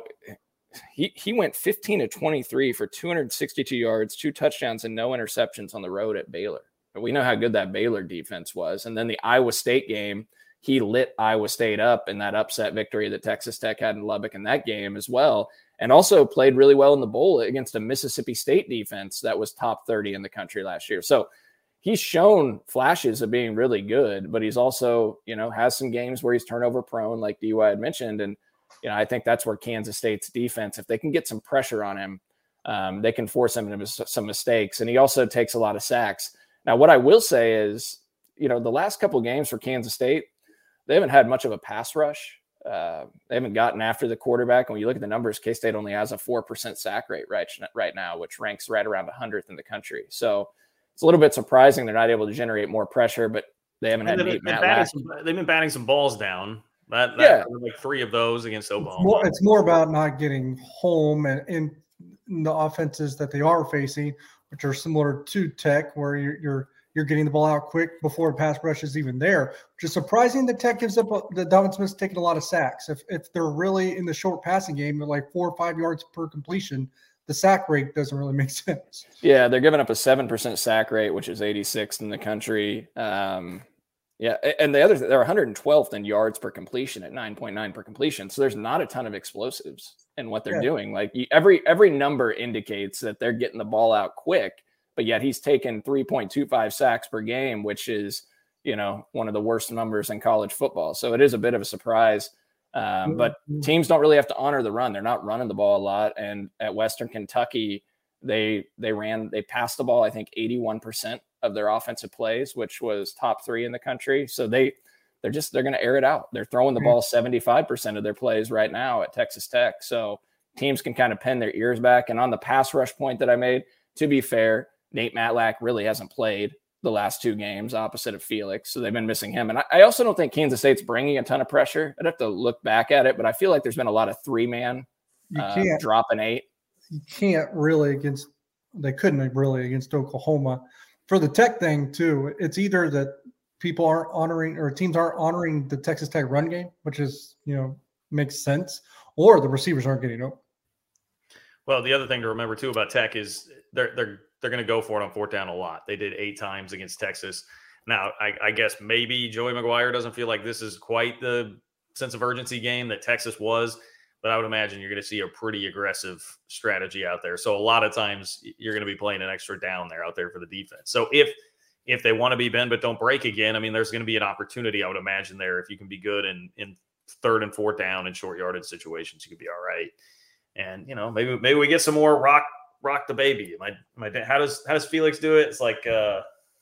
Speaker 5: he he went fifteen to twenty-three for two hundred sixty-two yards, two touchdowns, and no interceptions on the road at Baylor. But we know how good that Baylor defense was. And then the Iowa State game, he lit Iowa State up in that upset victory that Texas Tech had in Lubbock in that game as well. And also played really well in the bowl against a Mississippi State defense that was top thirty in the country last year. So he's shown flashes of being really good, but he's also, you know, has some games where he's turnover prone, like D Y had mentioned. And, you know, I think that's where Kansas State's defense, if they can get some pressure on him, um, they can force him into some mistakes. And he also takes a lot of sacks. Now, what I will say is, you know, the last couple of games for Kansas State, they haven't had much of a pass rush. Uh, they haven't gotten after the quarterback. And when you look at the numbers, K-State only has a four percent sack rate right, right now, which ranks right around one hundredth in the country. So it's a little bit surprising they're not able to generate more pressure, but they haven't had Nate Matlack.
Speaker 3: Some, they've been batting some balls down. That, that
Speaker 5: yeah.
Speaker 3: like three of those against Oklahoma.
Speaker 4: It's more, it's more about not getting home and in the offenses that they are facing, which are similar to Tech, where you're, you're You're getting the ball out quick before the pass rush is even there, which is surprising that Tech gives up – that Donovan Smith's taking a lot of sacks. If if they're really in the short passing game, they're like four or five yards per completion, the sack rate doesn't really make sense.
Speaker 5: Yeah, they're giving up a seven percent sack rate, which is eighty-sixth in the country. Um, yeah, and the other – they're one hundred twelfth in yards per completion at nine point nine per completion. So there's not a ton of explosives in what they're yeah. doing. Like every every number indicates that they're getting the ball out quick. But yet he's taken three point two five sacks per game, which is, you know, one of the worst numbers in college football. So it is a bit of a surprise. Um, but teams don't really have to honor the run. They're not running the ball a lot. And at Western Kentucky, they they ran, they passed the ball, I think, eighty-one percent of their offensive plays, which was top three in the country. So they, they're just, they're going to air it out. They're throwing the ball seventy-five percent of their plays right now at Texas Tech. So teams can kind of pin their ears back. And on the pass rush point that I made, to be fair, Nate Matlack really hasn't played the last two games opposite of Felix. So they've been missing him. And I, I also don't think Kansas State's bringing a ton of pressure. I'd have to look back at it, but I feel like there's been a lot of three-man uh, drop an eight.
Speaker 4: You can't really against – they couldn't really against Oklahoma. For the Tech thing, too, it's either that people aren't honoring – or teams aren't honoring the Texas Tech run game, which is, you know, makes sense, or the receivers aren't getting open.
Speaker 3: Well, the other thing to remember too about Tech is they're they're they're going to go for it on fourth down a lot. They did eight times against Texas. Now, I, I guess maybe Joey McGuire doesn't feel like this is quite the sense of urgency game that Texas was, but I would imagine you're going to see a pretty aggressive strategy out there. So a lot of times you're going to be playing an extra down there out there for the defense. So if if they want to be bend but don't break again, I mean, there's going to be an opportunity, I would imagine, there. If you can be good in, in third and fourth down and short yardage situations, you could be all right. And, you know, maybe maybe we get some more rock rock the baby. My my how does how does Felix do it? It's like uh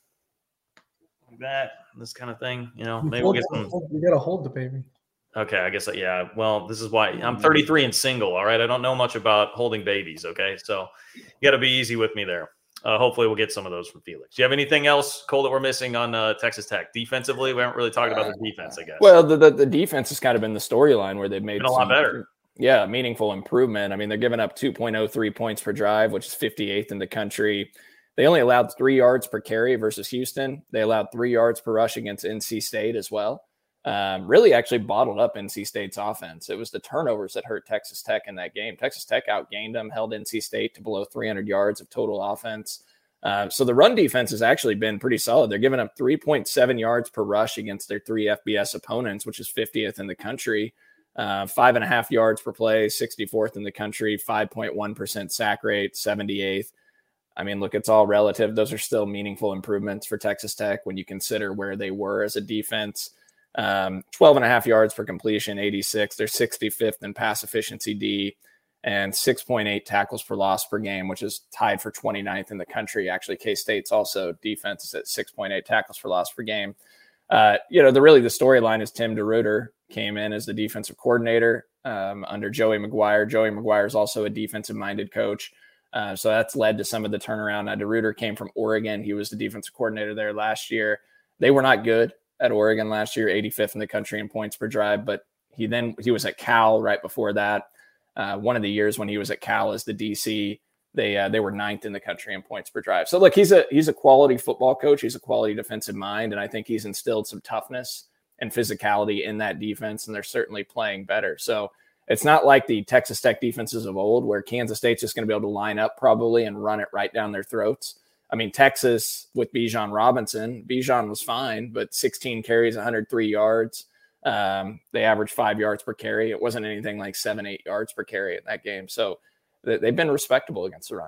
Speaker 3: like that, this kind of thing. You know, maybe we'll get some.
Speaker 4: You gotta hold the baby.
Speaker 3: Okay, I guess yeah. Well, this is why I'm thirty-three and single. All right, I don't know much about holding babies. Okay, so you got to be easy with me there. Uh, hopefully, we'll get some of those from Felix. Do you have anything else, Cole, that we're missing on uh, Texas Tech defensively? We haven't really talked about the defense, I guess.
Speaker 5: Well, the the, the defense has kind of been the storyline where they've made
Speaker 3: been a lot better.
Speaker 5: Yeah, meaningful improvement. I mean, they're giving up two point oh three points per drive, which is fifty-eighth in the country. They only allowed three yards per carry versus Houston. They allowed three yards per rush against N C State as well. Um, really actually bottled up N C State's offense. It was the turnovers that hurt Texas Tech in that game. Texas Tech outgained them, held N C State to below three hundred yards of total offense. Uh, so the run defense has actually been pretty solid. They're giving up three point seven yards per rush against their three F B S opponents, which is fiftieth in the country. Uh, five and a half yards per play, sixty-fourth in the country, five point one percent sack rate, seventy-eighth. I mean, look, it's all relative. Those are still meaningful improvements for Texas Tech when you consider where they were as a defense. Um, twelve and a half yards per completion, eighty-six. They're sixty-fifth in pass efficiency D, and six point eight tackles per loss per game, which is tied for twenty-ninth in the country. Actually, K-State's also defense is at six point eight tackles per loss per game. Uh, you know, the really the storyline is Tim DeRuyter came in as the defensive coordinator um, under Joey McGuire. Joey McGuire is also a defensive-minded coach. Uh, so that's led to some of the turnaround. Now, DeRuyter came from Oregon. He was the defensive coordinator there last year. They were not good at Oregon last year, eighty-fifth in the country in points per drive, but he then he was at Cal right before that. Uh, one of the years when he was at Cal as the D C, they uh, they were ninth in the country in points per drive. So look, he's a he's a quality football coach. He's a quality defensive mind, and I think he's instilled some toughness and physicality in that defense, and they're certainly playing better. So it's not like the Texas Tech defenses of old where Kansas State's just going to be able to line up probably and run it right down their throats. I mean, Texas with Bijan Robinson, Bijan was fine, but sixteen carries, one hundred three yards. Um, they averaged five yards per carry. It wasn't anything like seven, eight yards per carry in that game. So they've been respectable against the run.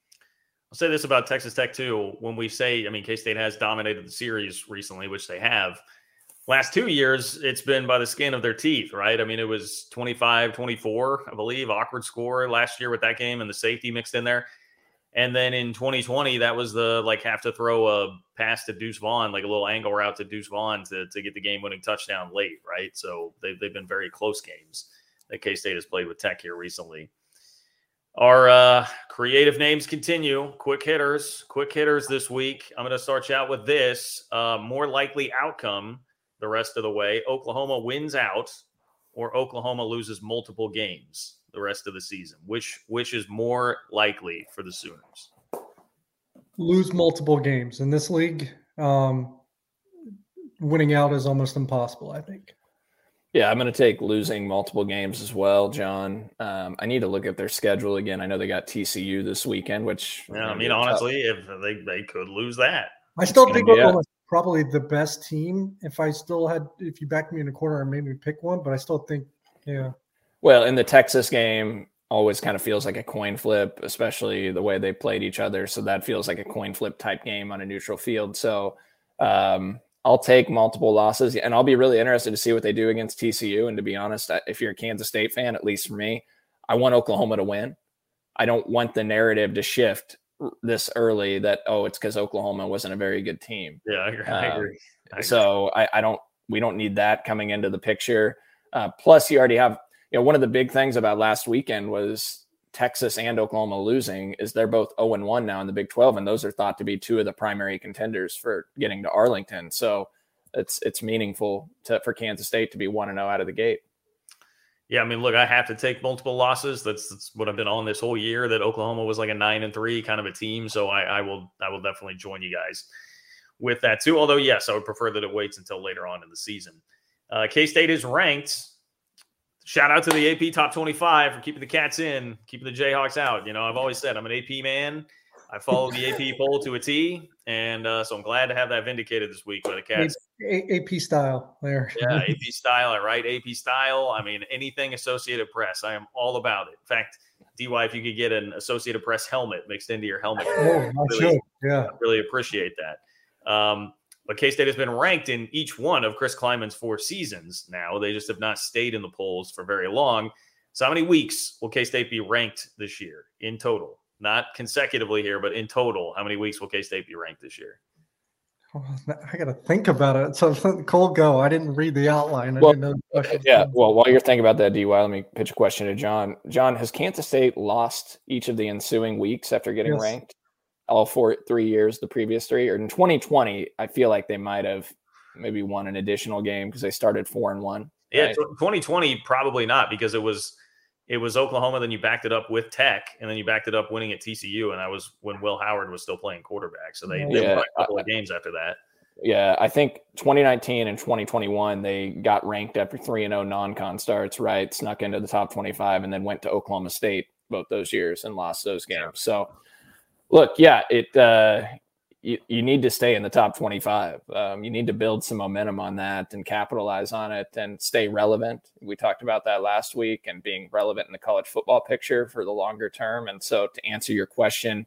Speaker 3: I'll say this about Texas Tech too. When we say, I mean, K-State has dominated the series recently, which they have. Last two years, it's been by the skin of their teeth, right? I mean, it was twenty-five twenty-four, I believe, awkward score last year with that game and the safety mixed in there. And then in twenty twenty, that was the like have to throw a pass to Deuce Vaughn, like a little angle route to Deuce Vaughn to, to get the game-winning touchdown late, right? So they've, they've been very close games that K-State has played with Tech here recently. Our uh, creative names continue. Quick hitters, quick hitters this week. I'm going to start you out with this. Uh, more likely outcome the rest of the way. Oklahoma wins out or Oklahoma loses multiple games the rest of the season. Which which is more likely for the Sooners?
Speaker 4: Lose multiple games. In this league, um, winning out is almost impossible, I think.
Speaker 5: Yeah, I'm going to take losing multiple games as well, John. Um, I need to look at their schedule again. I know they got T C U this weekend, which
Speaker 3: yeah, I mean, honestly, tough. if they, they could lose that.
Speaker 4: I still think Oklahoma's probably the best team. If I still had, if you backed me in a corner and made me pick one, but I still think, yeah.
Speaker 5: Well, in the Texas game, always kind of feels like a coin flip, especially the way they played each other. So that feels like a coin flip type game on a neutral field. So um, I'll take multiple losses, and I'll be really interested to see what they do against T C U. And to be honest, if you're a Kansas State fan, at least for me, I want Oklahoma to win. I don't want the narrative to shift this early that, oh, it's because Oklahoma wasn't a very good team.
Speaker 3: Yeah, I agree. Um, I agree. I agree.
Speaker 5: So I, I don't, we don't need that coming into the picture. Uh, plus you already have, you know, one of the big things about last weekend was Texas and Oklahoma losing is they're both oh and one now in the Big twelve. And those are thought to be two of the primary contenders for getting to Arlington. So it's, it's meaningful to, for Kansas State to be one and oh out of the gate.
Speaker 3: Yeah, I mean, look, I have to take multiple losses. That's, that's what I've been on this whole year, that Oklahoma was like a nine and three kind of a team. So I, I will I will definitely join you guys with that too. Although, yes, I would prefer that it waits until later on in the season. Uh, K-State is ranked shout out to the A P Top twenty-five for keeping the Cats in, keeping the Jayhawks out. You know, I've always said I'm an A P man. I follow the A P poll to a T, and uh, so I'm glad to have that vindicated this week by the Cats.
Speaker 4: A P style there.
Speaker 3: Yeah, A P style. I write A P style. I mean, anything Associated Press, I am all about it. In fact, D Y, if you could get an Associated Press helmet mixed into your helmet,
Speaker 4: oh, I
Speaker 3: really,
Speaker 4: should. Yeah,
Speaker 3: I really appreciate that. Um, but K-State has been ranked in each one of Chris Klieman's four seasons now. They just have not stayed in the polls for very long. So how many weeks will K-State be ranked this year in total? Not consecutively here, but in total, how many weeks will K-State be ranked this year?
Speaker 4: Oh, I got to think about it. So Cole, go. I didn't read the outline. I
Speaker 5: well,
Speaker 4: didn't know the question.
Speaker 5: Yeah, well, while you're thinking about that, D Y, let me pitch a question to John. John, has Kansas State lost each of the ensuing weeks after getting
Speaker 4: Yes.
Speaker 5: ranked? All four, three years, the previous three? Or in twenty twenty, I feel like they might have maybe won an additional game because they started four and one.
Speaker 3: Yeah,
Speaker 5: right?
Speaker 3: twenty twenty, probably not, because it was – It was Oklahoma, then you backed it up with Tech, and then you backed it up winning at T C U, and that was when Will Howard was still playing quarterback. So they, they
Speaker 5: Yeah.
Speaker 3: won a couple of games after that.
Speaker 5: Yeah, I think twenty nineteen and twenty twenty-one, they got ranked after three and oh non-con starts, right? Snuck into the top twenty-five and then went to Oklahoma State both those years and lost those games. So, look, yeah, it uh, you, you need to stay in the top twenty-five. Um, you need to build some momentum on that and capitalize on it and stay relevant. We talked about that last week and being relevant in the college football picture for the longer term. And so to answer your question,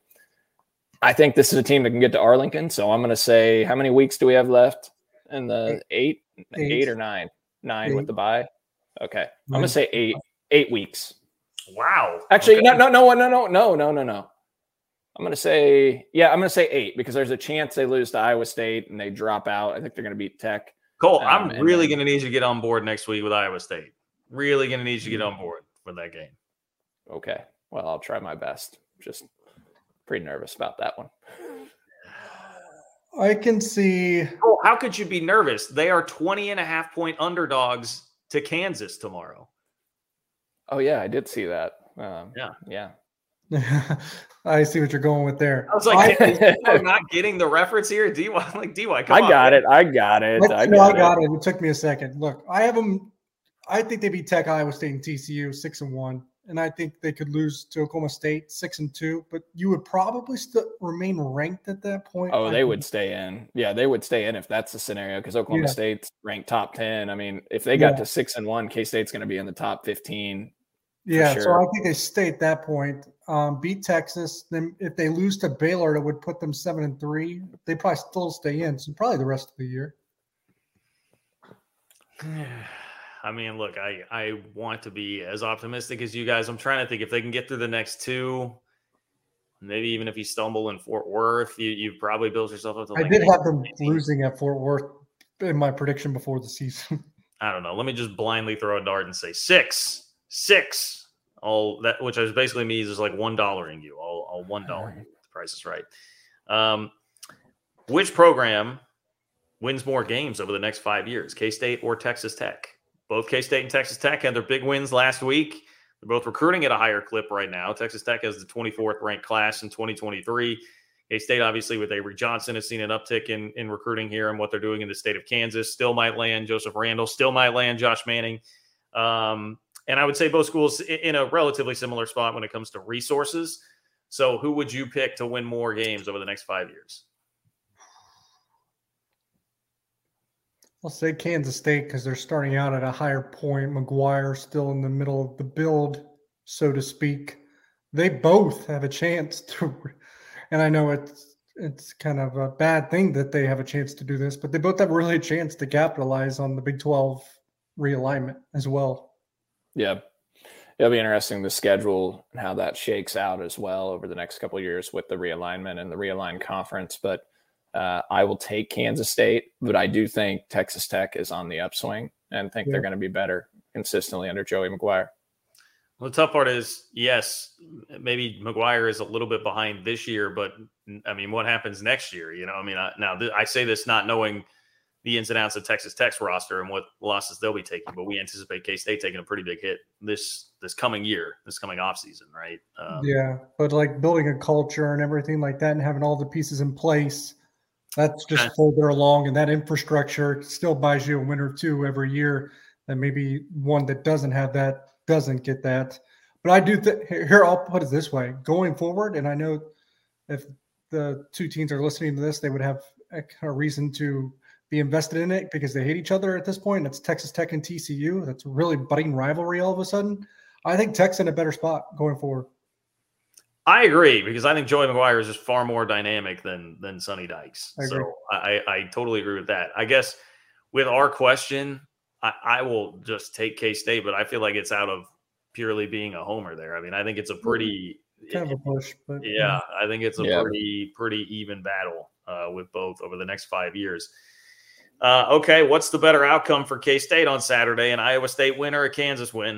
Speaker 5: I think this is a team that can get to Arlington. So I'm going to say, how many weeks do we have left in the eight, eight, eight or nine, nine eight. With the bye? Okay. I'm going to say eight, eight weeks.
Speaker 3: Wow.
Speaker 5: Actually,
Speaker 3: okay.
Speaker 5: no, no, no, no, no, no, no, no, no. I'm going to say, yeah, I'm going to say eight because there's a chance they lose to Iowa State and they drop out. I think they're going to beat Tech.
Speaker 3: Cole,
Speaker 5: Um,
Speaker 3: I'm really
Speaker 5: then-
Speaker 3: going to need you to get on board next week with Iowa State. Really going to need you to get on board for that game.
Speaker 5: Okay. Well, I'll try my best. Just pretty nervous about that one.
Speaker 4: I can see.
Speaker 3: Cole, how could you be nervous? They are twenty and a half point underdogs to Kansas tomorrow.
Speaker 5: Oh, yeah, I did see that. Um,
Speaker 3: Yeah.
Speaker 5: Yeah.
Speaker 4: I see what you're going with there.
Speaker 3: I was like,
Speaker 5: I-
Speaker 3: is people not getting the reference here? D Y, I'm like, D Y, come
Speaker 5: I
Speaker 3: on.
Speaker 5: got
Speaker 3: man.
Speaker 5: it. I got it.
Speaker 4: Let's-
Speaker 5: I
Speaker 4: no,
Speaker 5: got,
Speaker 4: I got
Speaker 5: it.
Speaker 4: it. It took me a second. Look, I have them. I think they beat Tech, Iowa State, and T C U six and one, and I think they could lose to Oklahoma State six and two. But you would probably still remain ranked at that point.
Speaker 5: Oh,
Speaker 4: I
Speaker 5: they
Speaker 4: think.
Speaker 5: would stay in. Yeah, they would stay in if that's the scenario because Oklahoma
Speaker 4: Yeah.
Speaker 5: State's ranked top ten. I mean, if they got
Speaker 4: Yeah.
Speaker 5: to six and one, K-State's going to be in the top fifteen.
Speaker 4: Yeah,
Speaker 5: sure.
Speaker 4: so I think they stay at that point. Um, beat Texas. Then if they lose to Baylor, it would put them seven and three. They probably still stay in. So probably the rest of the year.
Speaker 3: I mean, look, I, I want to be as optimistic as you guys. I'm trying to think if they can get through the next two, maybe even if you stumble in Fort Worth, you, you've probably built yourself up to
Speaker 4: I
Speaker 3: like
Speaker 4: did have them
Speaker 3: eighteen.
Speaker 4: losing at Fort Worth in my prediction before the season.
Speaker 3: I don't know. Let me just blindly throw a dart and say six, six. All that, which is basically means is like one dollaring you. I'll, I'll one dollar you. The price is right. Um, which program wins more games over the next five years, K-State or Texas Tech? Both K-State and Texas Tech had their big wins last week. They're both recruiting at a higher clip right now. Texas Tech has the twenty-fourth ranked class in twenty twenty-three. K-State, obviously, with Avery Johnson, has seen an uptick in, in recruiting here and what they're doing in the state of Kansas. Still might land Joseph Randall. Still might land Josh Manning. Um, and I would say both schools in a relatively similar spot when it comes to resources. So who would you pick to win more games over the next five years?
Speaker 4: I'll say Kansas State because they're starting out at a higher point. McGuire still in the middle of the build, so to speak. They both have a chance to, and I know it's it's kind of a bad thing that they have a chance to do this, but they both have really a chance to capitalize on the Big twelve realignment as well.
Speaker 5: Yeah. It'll be interesting the schedule and how that shakes out as well over the next couple of years with the realignment and the realigned conference. But uh, I will take Kansas State, but I do think Texas Tech is on the upswing and think
Speaker 4: Yeah.
Speaker 5: they're going to be better consistently under Joey McGuire.
Speaker 3: Well, the tough part is, yes, maybe McGuire is a little bit behind this year, but I mean, what happens next year? You know, I mean, I, now th- I say this not knowing the ins and outs of Texas Tech's roster and what losses they'll be taking, but we anticipate K-State taking a pretty big hit this this coming year, this coming offseason, right? Um,
Speaker 4: Yeah, but like building a culture and everything like that and having all the pieces in place, that's just
Speaker 3: Okay.
Speaker 4: further along, and that infrastructure still buys you a win or two every year that maybe one that doesn't have that doesn't get that. But I do think here, I'll put it this way going forward. And I know if the two teams are listening to this, they would have a, a reason to be invested in it because they hate each other at this point. It's Texas Tech and T C U. That's a really budding rivalry all of a sudden. I think Tech's in a better spot going forward.
Speaker 3: I agree because I think Joey McGuire is just far more dynamic than than Sonny Dykes. I so I, I totally agree with that. I guess with our question, I, I will just take K-State, but I feel like it's out of purely being a homer there. I mean, I think it's a pretty
Speaker 4: kind of a push, but
Speaker 3: yeah, I think it's a
Speaker 5: yeah.
Speaker 3: pretty pretty even battle uh, with both over the next five years. Uh, okay, what's the better outcome for K-State on Saturday? An Iowa State win or a Kansas win?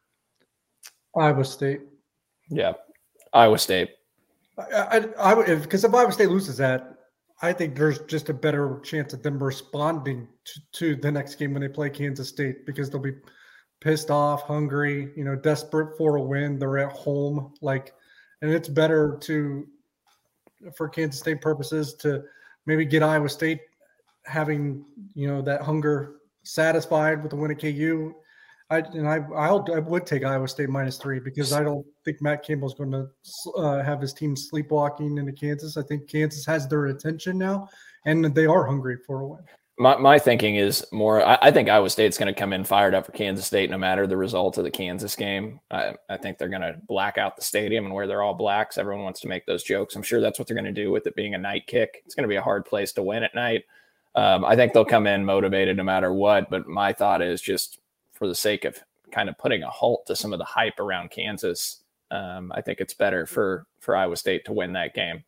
Speaker 4: Iowa State.
Speaker 5: Yeah, Iowa State.
Speaker 4: I, I, I because if, if Iowa State loses that, I think there's just a better chance of them responding to, to the next game when they play Kansas State because they'll be pissed off, hungry, you know, desperate for a win. They're at home, like, and it's better to, for Kansas State purposes, to maybe get Iowa State having, you know, that hunger satisfied with the win at K U. I and I I'll, I would take Iowa State minus three because I don't think Matt Campbell's going to uh, have his team sleepwalking into Kansas. I think Kansas has their attention now, and they are hungry for a win.
Speaker 5: My my thinking is more. I, I think Iowa State's going to come in fired up for Kansas State, no matter the result of the Kansas game. I, I think they're going to black out the stadium and where they're all blacks. Everyone wants to make those jokes. I'm sure that's what they're going to do with it being a night kick. It's going to be a hard place to win at night. Um, I think they'll come in motivated no matter what. But my thought is just for the sake of kind of putting a halt to some of the hype around Kansas, um, I think it's better for for Iowa State to win that game.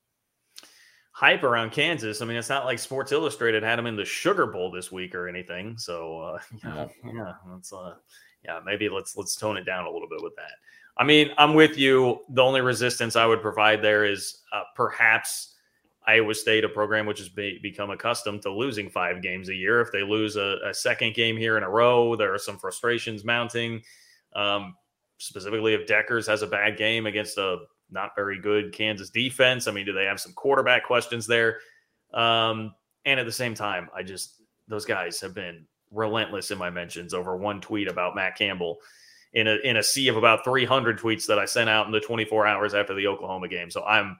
Speaker 3: Hype around Kansas. I mean, it's not like Sports Illustrated had them in the Sugar Bowl this week or anything. So, uh, yeah, yeah, let's, uh, yeah, maybe let's let's tone it down a little bit with that. I mean, I'm with you. The only resistance I would provide there is uh, perhaps Iowa State, a program which has be, become accustomed to losing five games a year. If they lose a, a second game here in a row, there are some frustrations mounting. Um, specifically, if Deckers has a bad game against a not very good Kansas defense. I mean, do they have some quarterback questions there? Um, and at the same time, I just, those guys have been relentless in my mentions over one tweet about Matt Campbell in a, in a sea of about three hundred tweets that I sent out in the twenty-four hours after the Oklahoma game. So I'm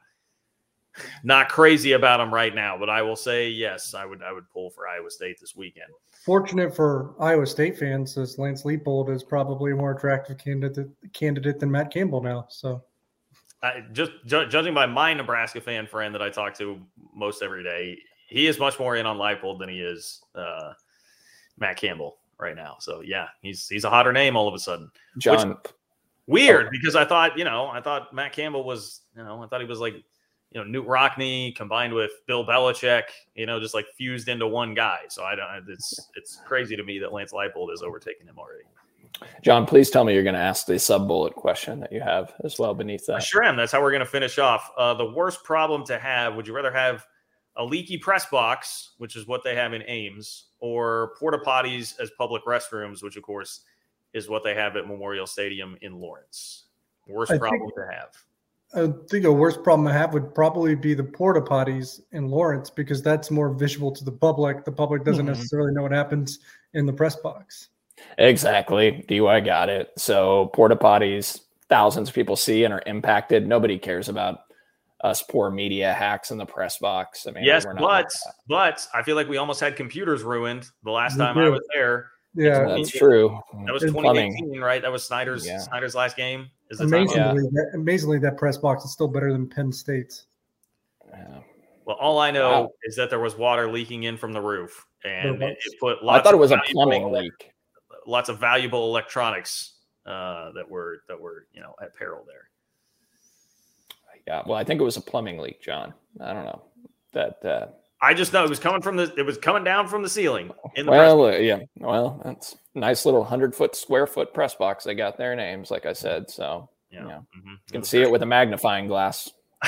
Speaker 3: not crazy about them right now, but I will say, yes, I would, I would pull for Iowa State this weekend.
Speaker 4: Fortunate for Iowa State fans, as Lance Leipold is probably a more attractive candidate candidate than Matt Campbell now. So,
Speaker 3: I, just ju- judging by my Nebraska fan friend that I talk to most every day, he is much more in on Leipold than he is uh, Matt Campbell right now. So yeah, he's he's a hotter name all of a sudden.
Speaker 5: John,
Speaker 3: Which, weird oh. because I thought you know I thought Matt Campbell was you know I thought he was like you know Newt Rockne combined with Bill Belichick, you know, just like fused into one guy. So I don't. It's it's crazy to me that Lance Leipold has overtaken him already.
Speaker 5: John, please tell me you're going to ask the sub-bullet question that you have as well beneath that.
Speaker 3: I sure am. That's how we're going to finish off. Uh, the worst problem to have, would you rather have a leaky press box, which is what they have in Ames, or porta potties as public restrooms, which, of course, is what they have at Memorial Stadium in Lawrence? Worst
Speaker 4: I
Speaker 3: problem
Speaker 4: think,
Speaker 3: to have.
Speaker 4: I think the worst problem I have would probably be the porta potties in Lawrence because that's more visible to the public. The public doesn't mm-hmm. necessarily know what happens in the press box.
Speaker 5: Exactly. D Y got it. So porta potties, thousands of people see and are impacted. Nobody cares about us poor media hacks in the press box. I mean,
Speaker 3: yes, but but I feel like we almost had computers ruined the last time I was there.
Speaker 4: Yeah,
Speaker 5: that's true.
Speaker 3: That was twenty eighteen, right? That was Snyder's yeah. Snyder's last game. Is the
Speaker 4: amazingly,
Speaker 3: time
Speaker 4: that, amazingly that press box is still better than Penn State's.
Speaker 5: Yeah.
Speaker 3: Well, all I know
Speaker 5: wow.
Speaker 3: is that there was water leaking in from the roof, and it, it put.
Speaker 5: Lots I thought it was a plumbing leak.
Speaker 3: Lots of valuable electronics uh, that were that were you know at peril there.
Speaker 5: Yeah, well, I think it was a plumbing leak, John. I don't know that. Uh,
Speaker 3: I just know it was coming from the. It was coming down from the ceiling. In the
Speaker 5: well, uh, yeah. Well, that's a nice little hundred foot square foot press box they got their names, like I said. So yeah, you, know, mm-hmm. you can see great. It with a magnifying glass.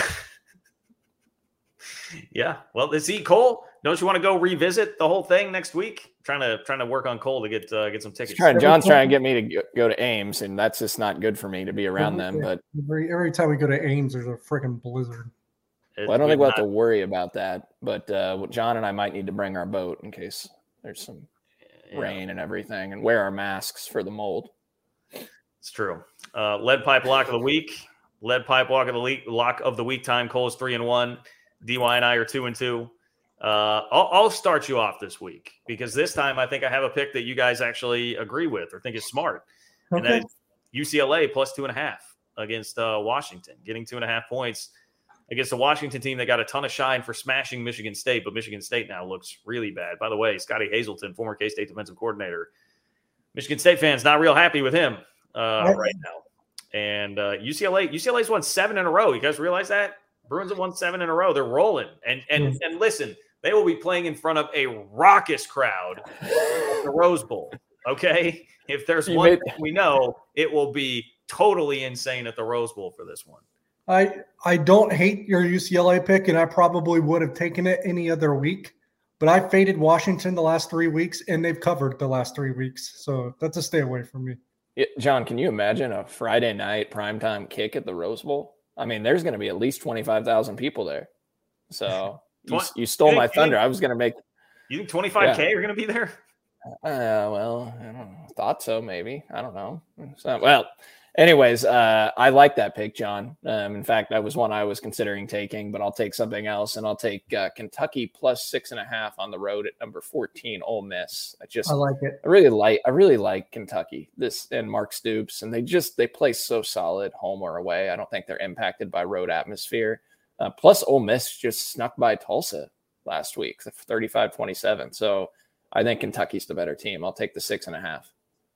Speaker 3: Yeah. Well, see, Cole, don't you want to go revisit the whole thing next week? Trying to trying to work on Cole to get uh, get some tickets.
Speaker 5: Trying, John's trying to get me to go to Ames, and that's just not good for me to be around them. But
Speaker 4: every, every time we go to Ames, there's a freaking blizzard.
Speaker 5: Well, I don't think we'll have to worry about that. But uh, John and I might need to bring our boat in case there's some yeah. rain and everything, and wear our masks for the mold.
Speaker 3: It's true. Uh, lead pipe lock of the week. Lead pipe lock of the week. Lock of the week time. Cole's three and one. D Y and I are two and two. Uh, I'll, I'll start you off this week because this time I think I have a pick that you guys actually agree with or think is smart, okay. and that is U C L A plus two and a half against uh, Washington, getting two and a half points against the Washington team that got a ton of shine for smashing Michigan State, but Michigan State now looks really bad. By the way, Scotty Hazelton, former K-State defensive coordinator, Michigan State fans not real happy with him uh, right now. And uh, U C L A, U C L A's won seven in a row. You guys realize that? Bruins have won seven in a row. They're rolling. And and mm. and listen, they will be playing in front of a raucous crowd at the Rose Bowl. Okay, if there's you one made- thing we know, it will be totally insane at the Rose Bowl for this one.
Speaker 4: I I don't hate your U C L A pick, and I probably would have taken it any other week. But I faded Washington the last three weeks, and they've covered the last three weeks. So that's a stay away from me.
Speaker 5: Yeah, John, can you imagine a Friday night primetime kick at the Rose Bowl? I mean, there's going to be at least twenty-five thousand people there. So you, you stole my thunder. I was going to make –
Speaker 3: You think twenty-five K yeah. are going to be there?
Speaker 5: Uh, well, I don't know. Thought so, maybe. I don't know. So, well – Anyways, uh, I like that pick, John. Um, in fact, that was one I was considering taking, but I'll take something else, and I'll take uh, Kentucky plus six and a half on the road at number fourteen, Ole Miss. I just,
Speaker 4: I like it.
Speaker 5: I really like, I really like Kentucky. This and Mark Stoops, and they just they play so solid, home or away. I don't think they're impacted by road atmosphere. Uh, plus, Ole Miss just snuck by Tulsa last week, thirty-five twenty-seven. So I think Kentucky's the better team. I'll take the six and a half.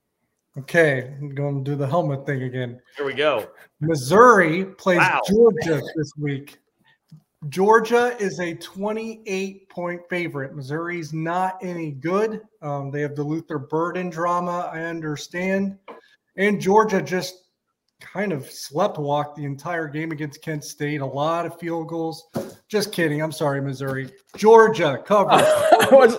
Speaker 4: Okay, I'm going to do the helmet thing again.
Speaker 3: Here we go.
Speaker 4: Missouri plays
Speaker 3: wow.
Speaker 4: Georgia this week. Georgia is a twenty-eight point favorite. Missouri's not any good. Um, they have the Luther Burden drama, I understand. And Georgia just kind of sleptwalked the entire game against Kent State. A lot of field goals. Just kidding. I'm sorry, Missouri. Georgia covered.
Speaker 5: I was,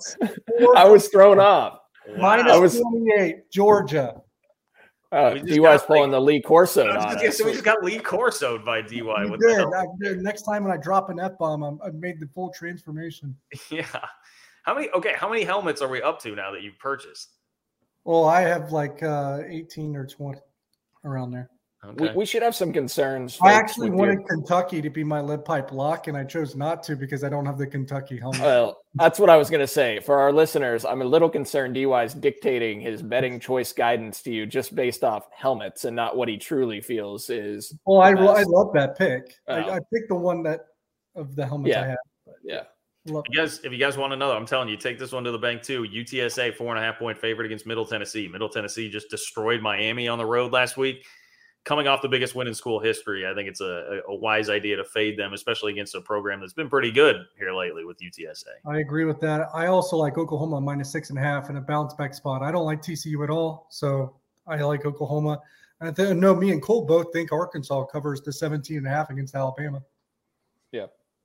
Speaker 5: I was thrown off.
Speaker 4: Wow. Minus was, twenty-eight, Georgia.
Speaker 5: Uh, D Y's pulling the Lee Corso.
Speaker 3: So we just got Lee Corso'd by D Y.
Speaker 4: You did. I, next time when I drop an F-bomb, I've made the full transformation.
Speaker 3: Yeah. How many? Okay, how many helmets are we up to now that you've purchased?
Speaker 4: Well, I have like uh, eighteen or twenty around there.
Speaker 5: Okay. We, we should have some concerns.
Speaker 4: I actually wanted your... Kentucky to be my lead pipe lock, and I chose not to because I don't have the Kentucky helmet.
Speaker 5: Well, that's what I was going to say. For our listeners, I'm a little concerned D Y is dictating his betting choice guidance to you just based off helmets and not what he truly feels is.
Speaker 4: Well, I, I love that pick. Oh. I, I picked the one that of the helmets
Speaker 5: yeah.
Speaker 4: I have.
Speaker 5: Yeah.
Speaker 3: If you guys, if you guys want another, I'm telling you, take this one to the bank too. U T S A four and a half point favorite against Middle Tennessee. Middle Tennessee just destroyed Miami on the road last week. Coming off the biggest win in school history, I think it's a, a wise idea to fade them, especially against a program that's been pretty good here lately with U T S A.
Speaker 4: I agree with that. I also like Oklahoma minus six and a half in a bounce back spot. I don't like T C U at all, so I like Oklahoma. I th- no, me and Cole both think Arkansas covers the seventeen and a half against Alabama.
Speaker 5: Yeah.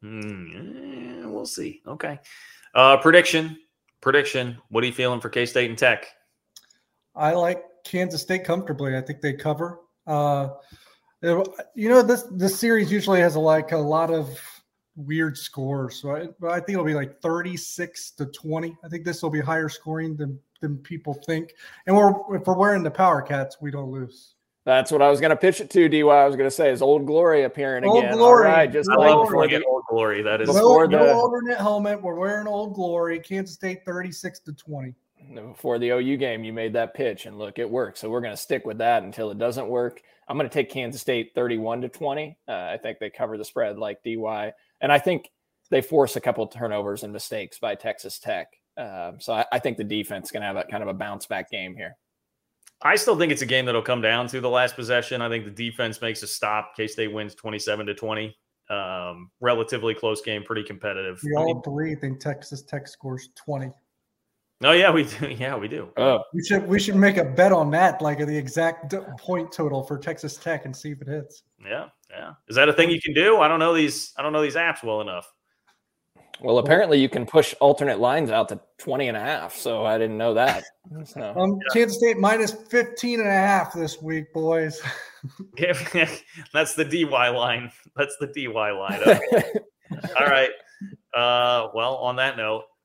Speaker 3: Mm, yeah, we'll see. Okay. Uh, prediction. Prediction. What are you feeling for K-State and Tech?
Speaker 4: I like Kansas State comfortably. I think they cover. Uh, you know, this this series usually has a, like a lot of weird scores. So I, I think it'll be like thirty-six to twenty. I think this will be higher scoring than than people think. And we're if we're wearing the Power Cats, we don't lose.
Speaker 5: That's what I was going to pitch it to, D Y. I was going to say is Old Glory appearing
Speaker 4: Old
Speaker 5: again.
Speaker 4: Glory.
Speaker 5: All right, just
Speaker 3: I
Speaker 5: like
Speaker 3: love before the Old Glory. That is
Speaker 4: no,
Speaker 5: the,
Speaker 4: no alternate helmet. We're wearing Old Glory. Kansas State thirty-six to twenty.
Speaker 5: Before the O U game, you made that pitch, and look, it worked. So we're going to stick with that until it doesn't work. I'm going to take Kansas State thirty-one to twenty. Uh, I think they cover the spread like D Y, and I think they force a couple of turnovers and mistakes by Texas Tech. Um, so I, I think the defense is going to have a kind of a bounce back game here.
Speaker 3: I still think it's a game that'll come down to the last possession. I think the defense makes a stop. K-State wins twenty-seven to twenty. Um, relatively close game, pretty competitive.
Speaker 4: We all three think Texas Tech scores twenty.
Speaker 3: Oh yeah, we do. Yeah, we do.
Speaker 5: Oh,
Speaker 4: we should we should make a bet on that, like the exact point total for Texas Tech, and see if it hits.
Speaker 3: Yeah, yeah. Is that a thing you can do? I don't know these. I don't know these apps well enough.
Speaker 5: Well, apparently you can push alternate lines out to twenty and a half. So I didn't know that. So.
Speaker 4: Um, yeah. Kansas State minus fifteen and a half this week, boys.
Speaker 3: Yeah, that's the D Y line. That's the D Y line. Okay. All right. Uh, well, on that note,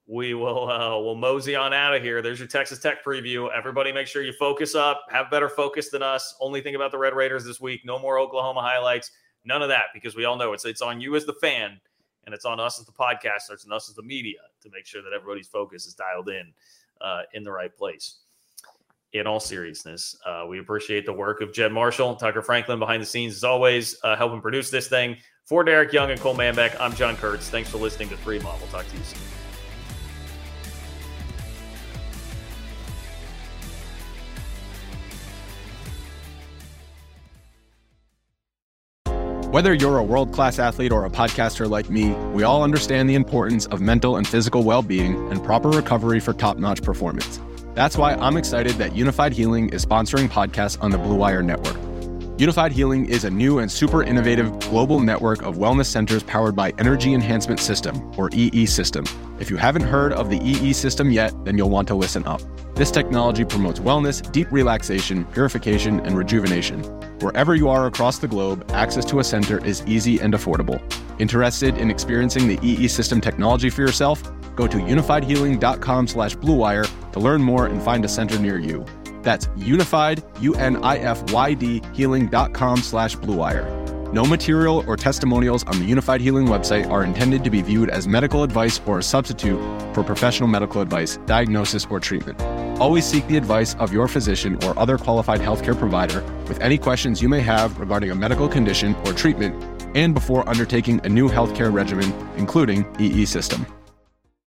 Speaker 3: we will uh, we'll mosey on out of here. There's your Texas Tech preview. Everybody make sure you focus up, have better focus than us. Only think about the Red Raiders this week. No more Oklahoma highlights. None of that, because we all know it's it's on you as the fan, and it's on us as the podcasters and us as the media to make sure that everybody's focus is dialed in uh, in the right place. In all seriousness, uh, we appreciate the work of Jed Marshall, Tucker Franklin behind the scenes, as always, uh, helping produce this thing. For Derek Young and Cole Manbeck, I'm John Kurtz. Thanks for listening to Three Mod. We'll talk to you soon.
Speaker 8: Whether you're a world-class athlete or a podcaster like me, we all understand the importance of mental and physical well-being and proper recovery for top-notch performance. That's why I'm excited that Unified Healing is sponsoring podcasts on the Blue Wire Network. Unified Healing is a new and super innovative global network of wellness centers powered by Energy Enhancement System, or E E System. If you haven't heard of the E E System yet, then you'll want to listen up. This technology promotes wellness, deep relaxation, purification, and rejuvenation. Wherever you are across the globe, access to a center is easy and affordable. Interested in experiencing the E E System technology for yourself? Go to unified healing dot com slash blue wire to learn more and find a center near you. That's unified, U N I F Y D, healing.com slash blue wire. No material or testimonials on the Unified Healing website are intended to be viewed as medical advice or a substitute for professional medical advice, diagnosis, or treatment. Always seek the advice of your physician or other qualified healthcare provider with any questions you may have regarding a medical condition or treatment and before undertaking a new healthcare regimen, including E E System.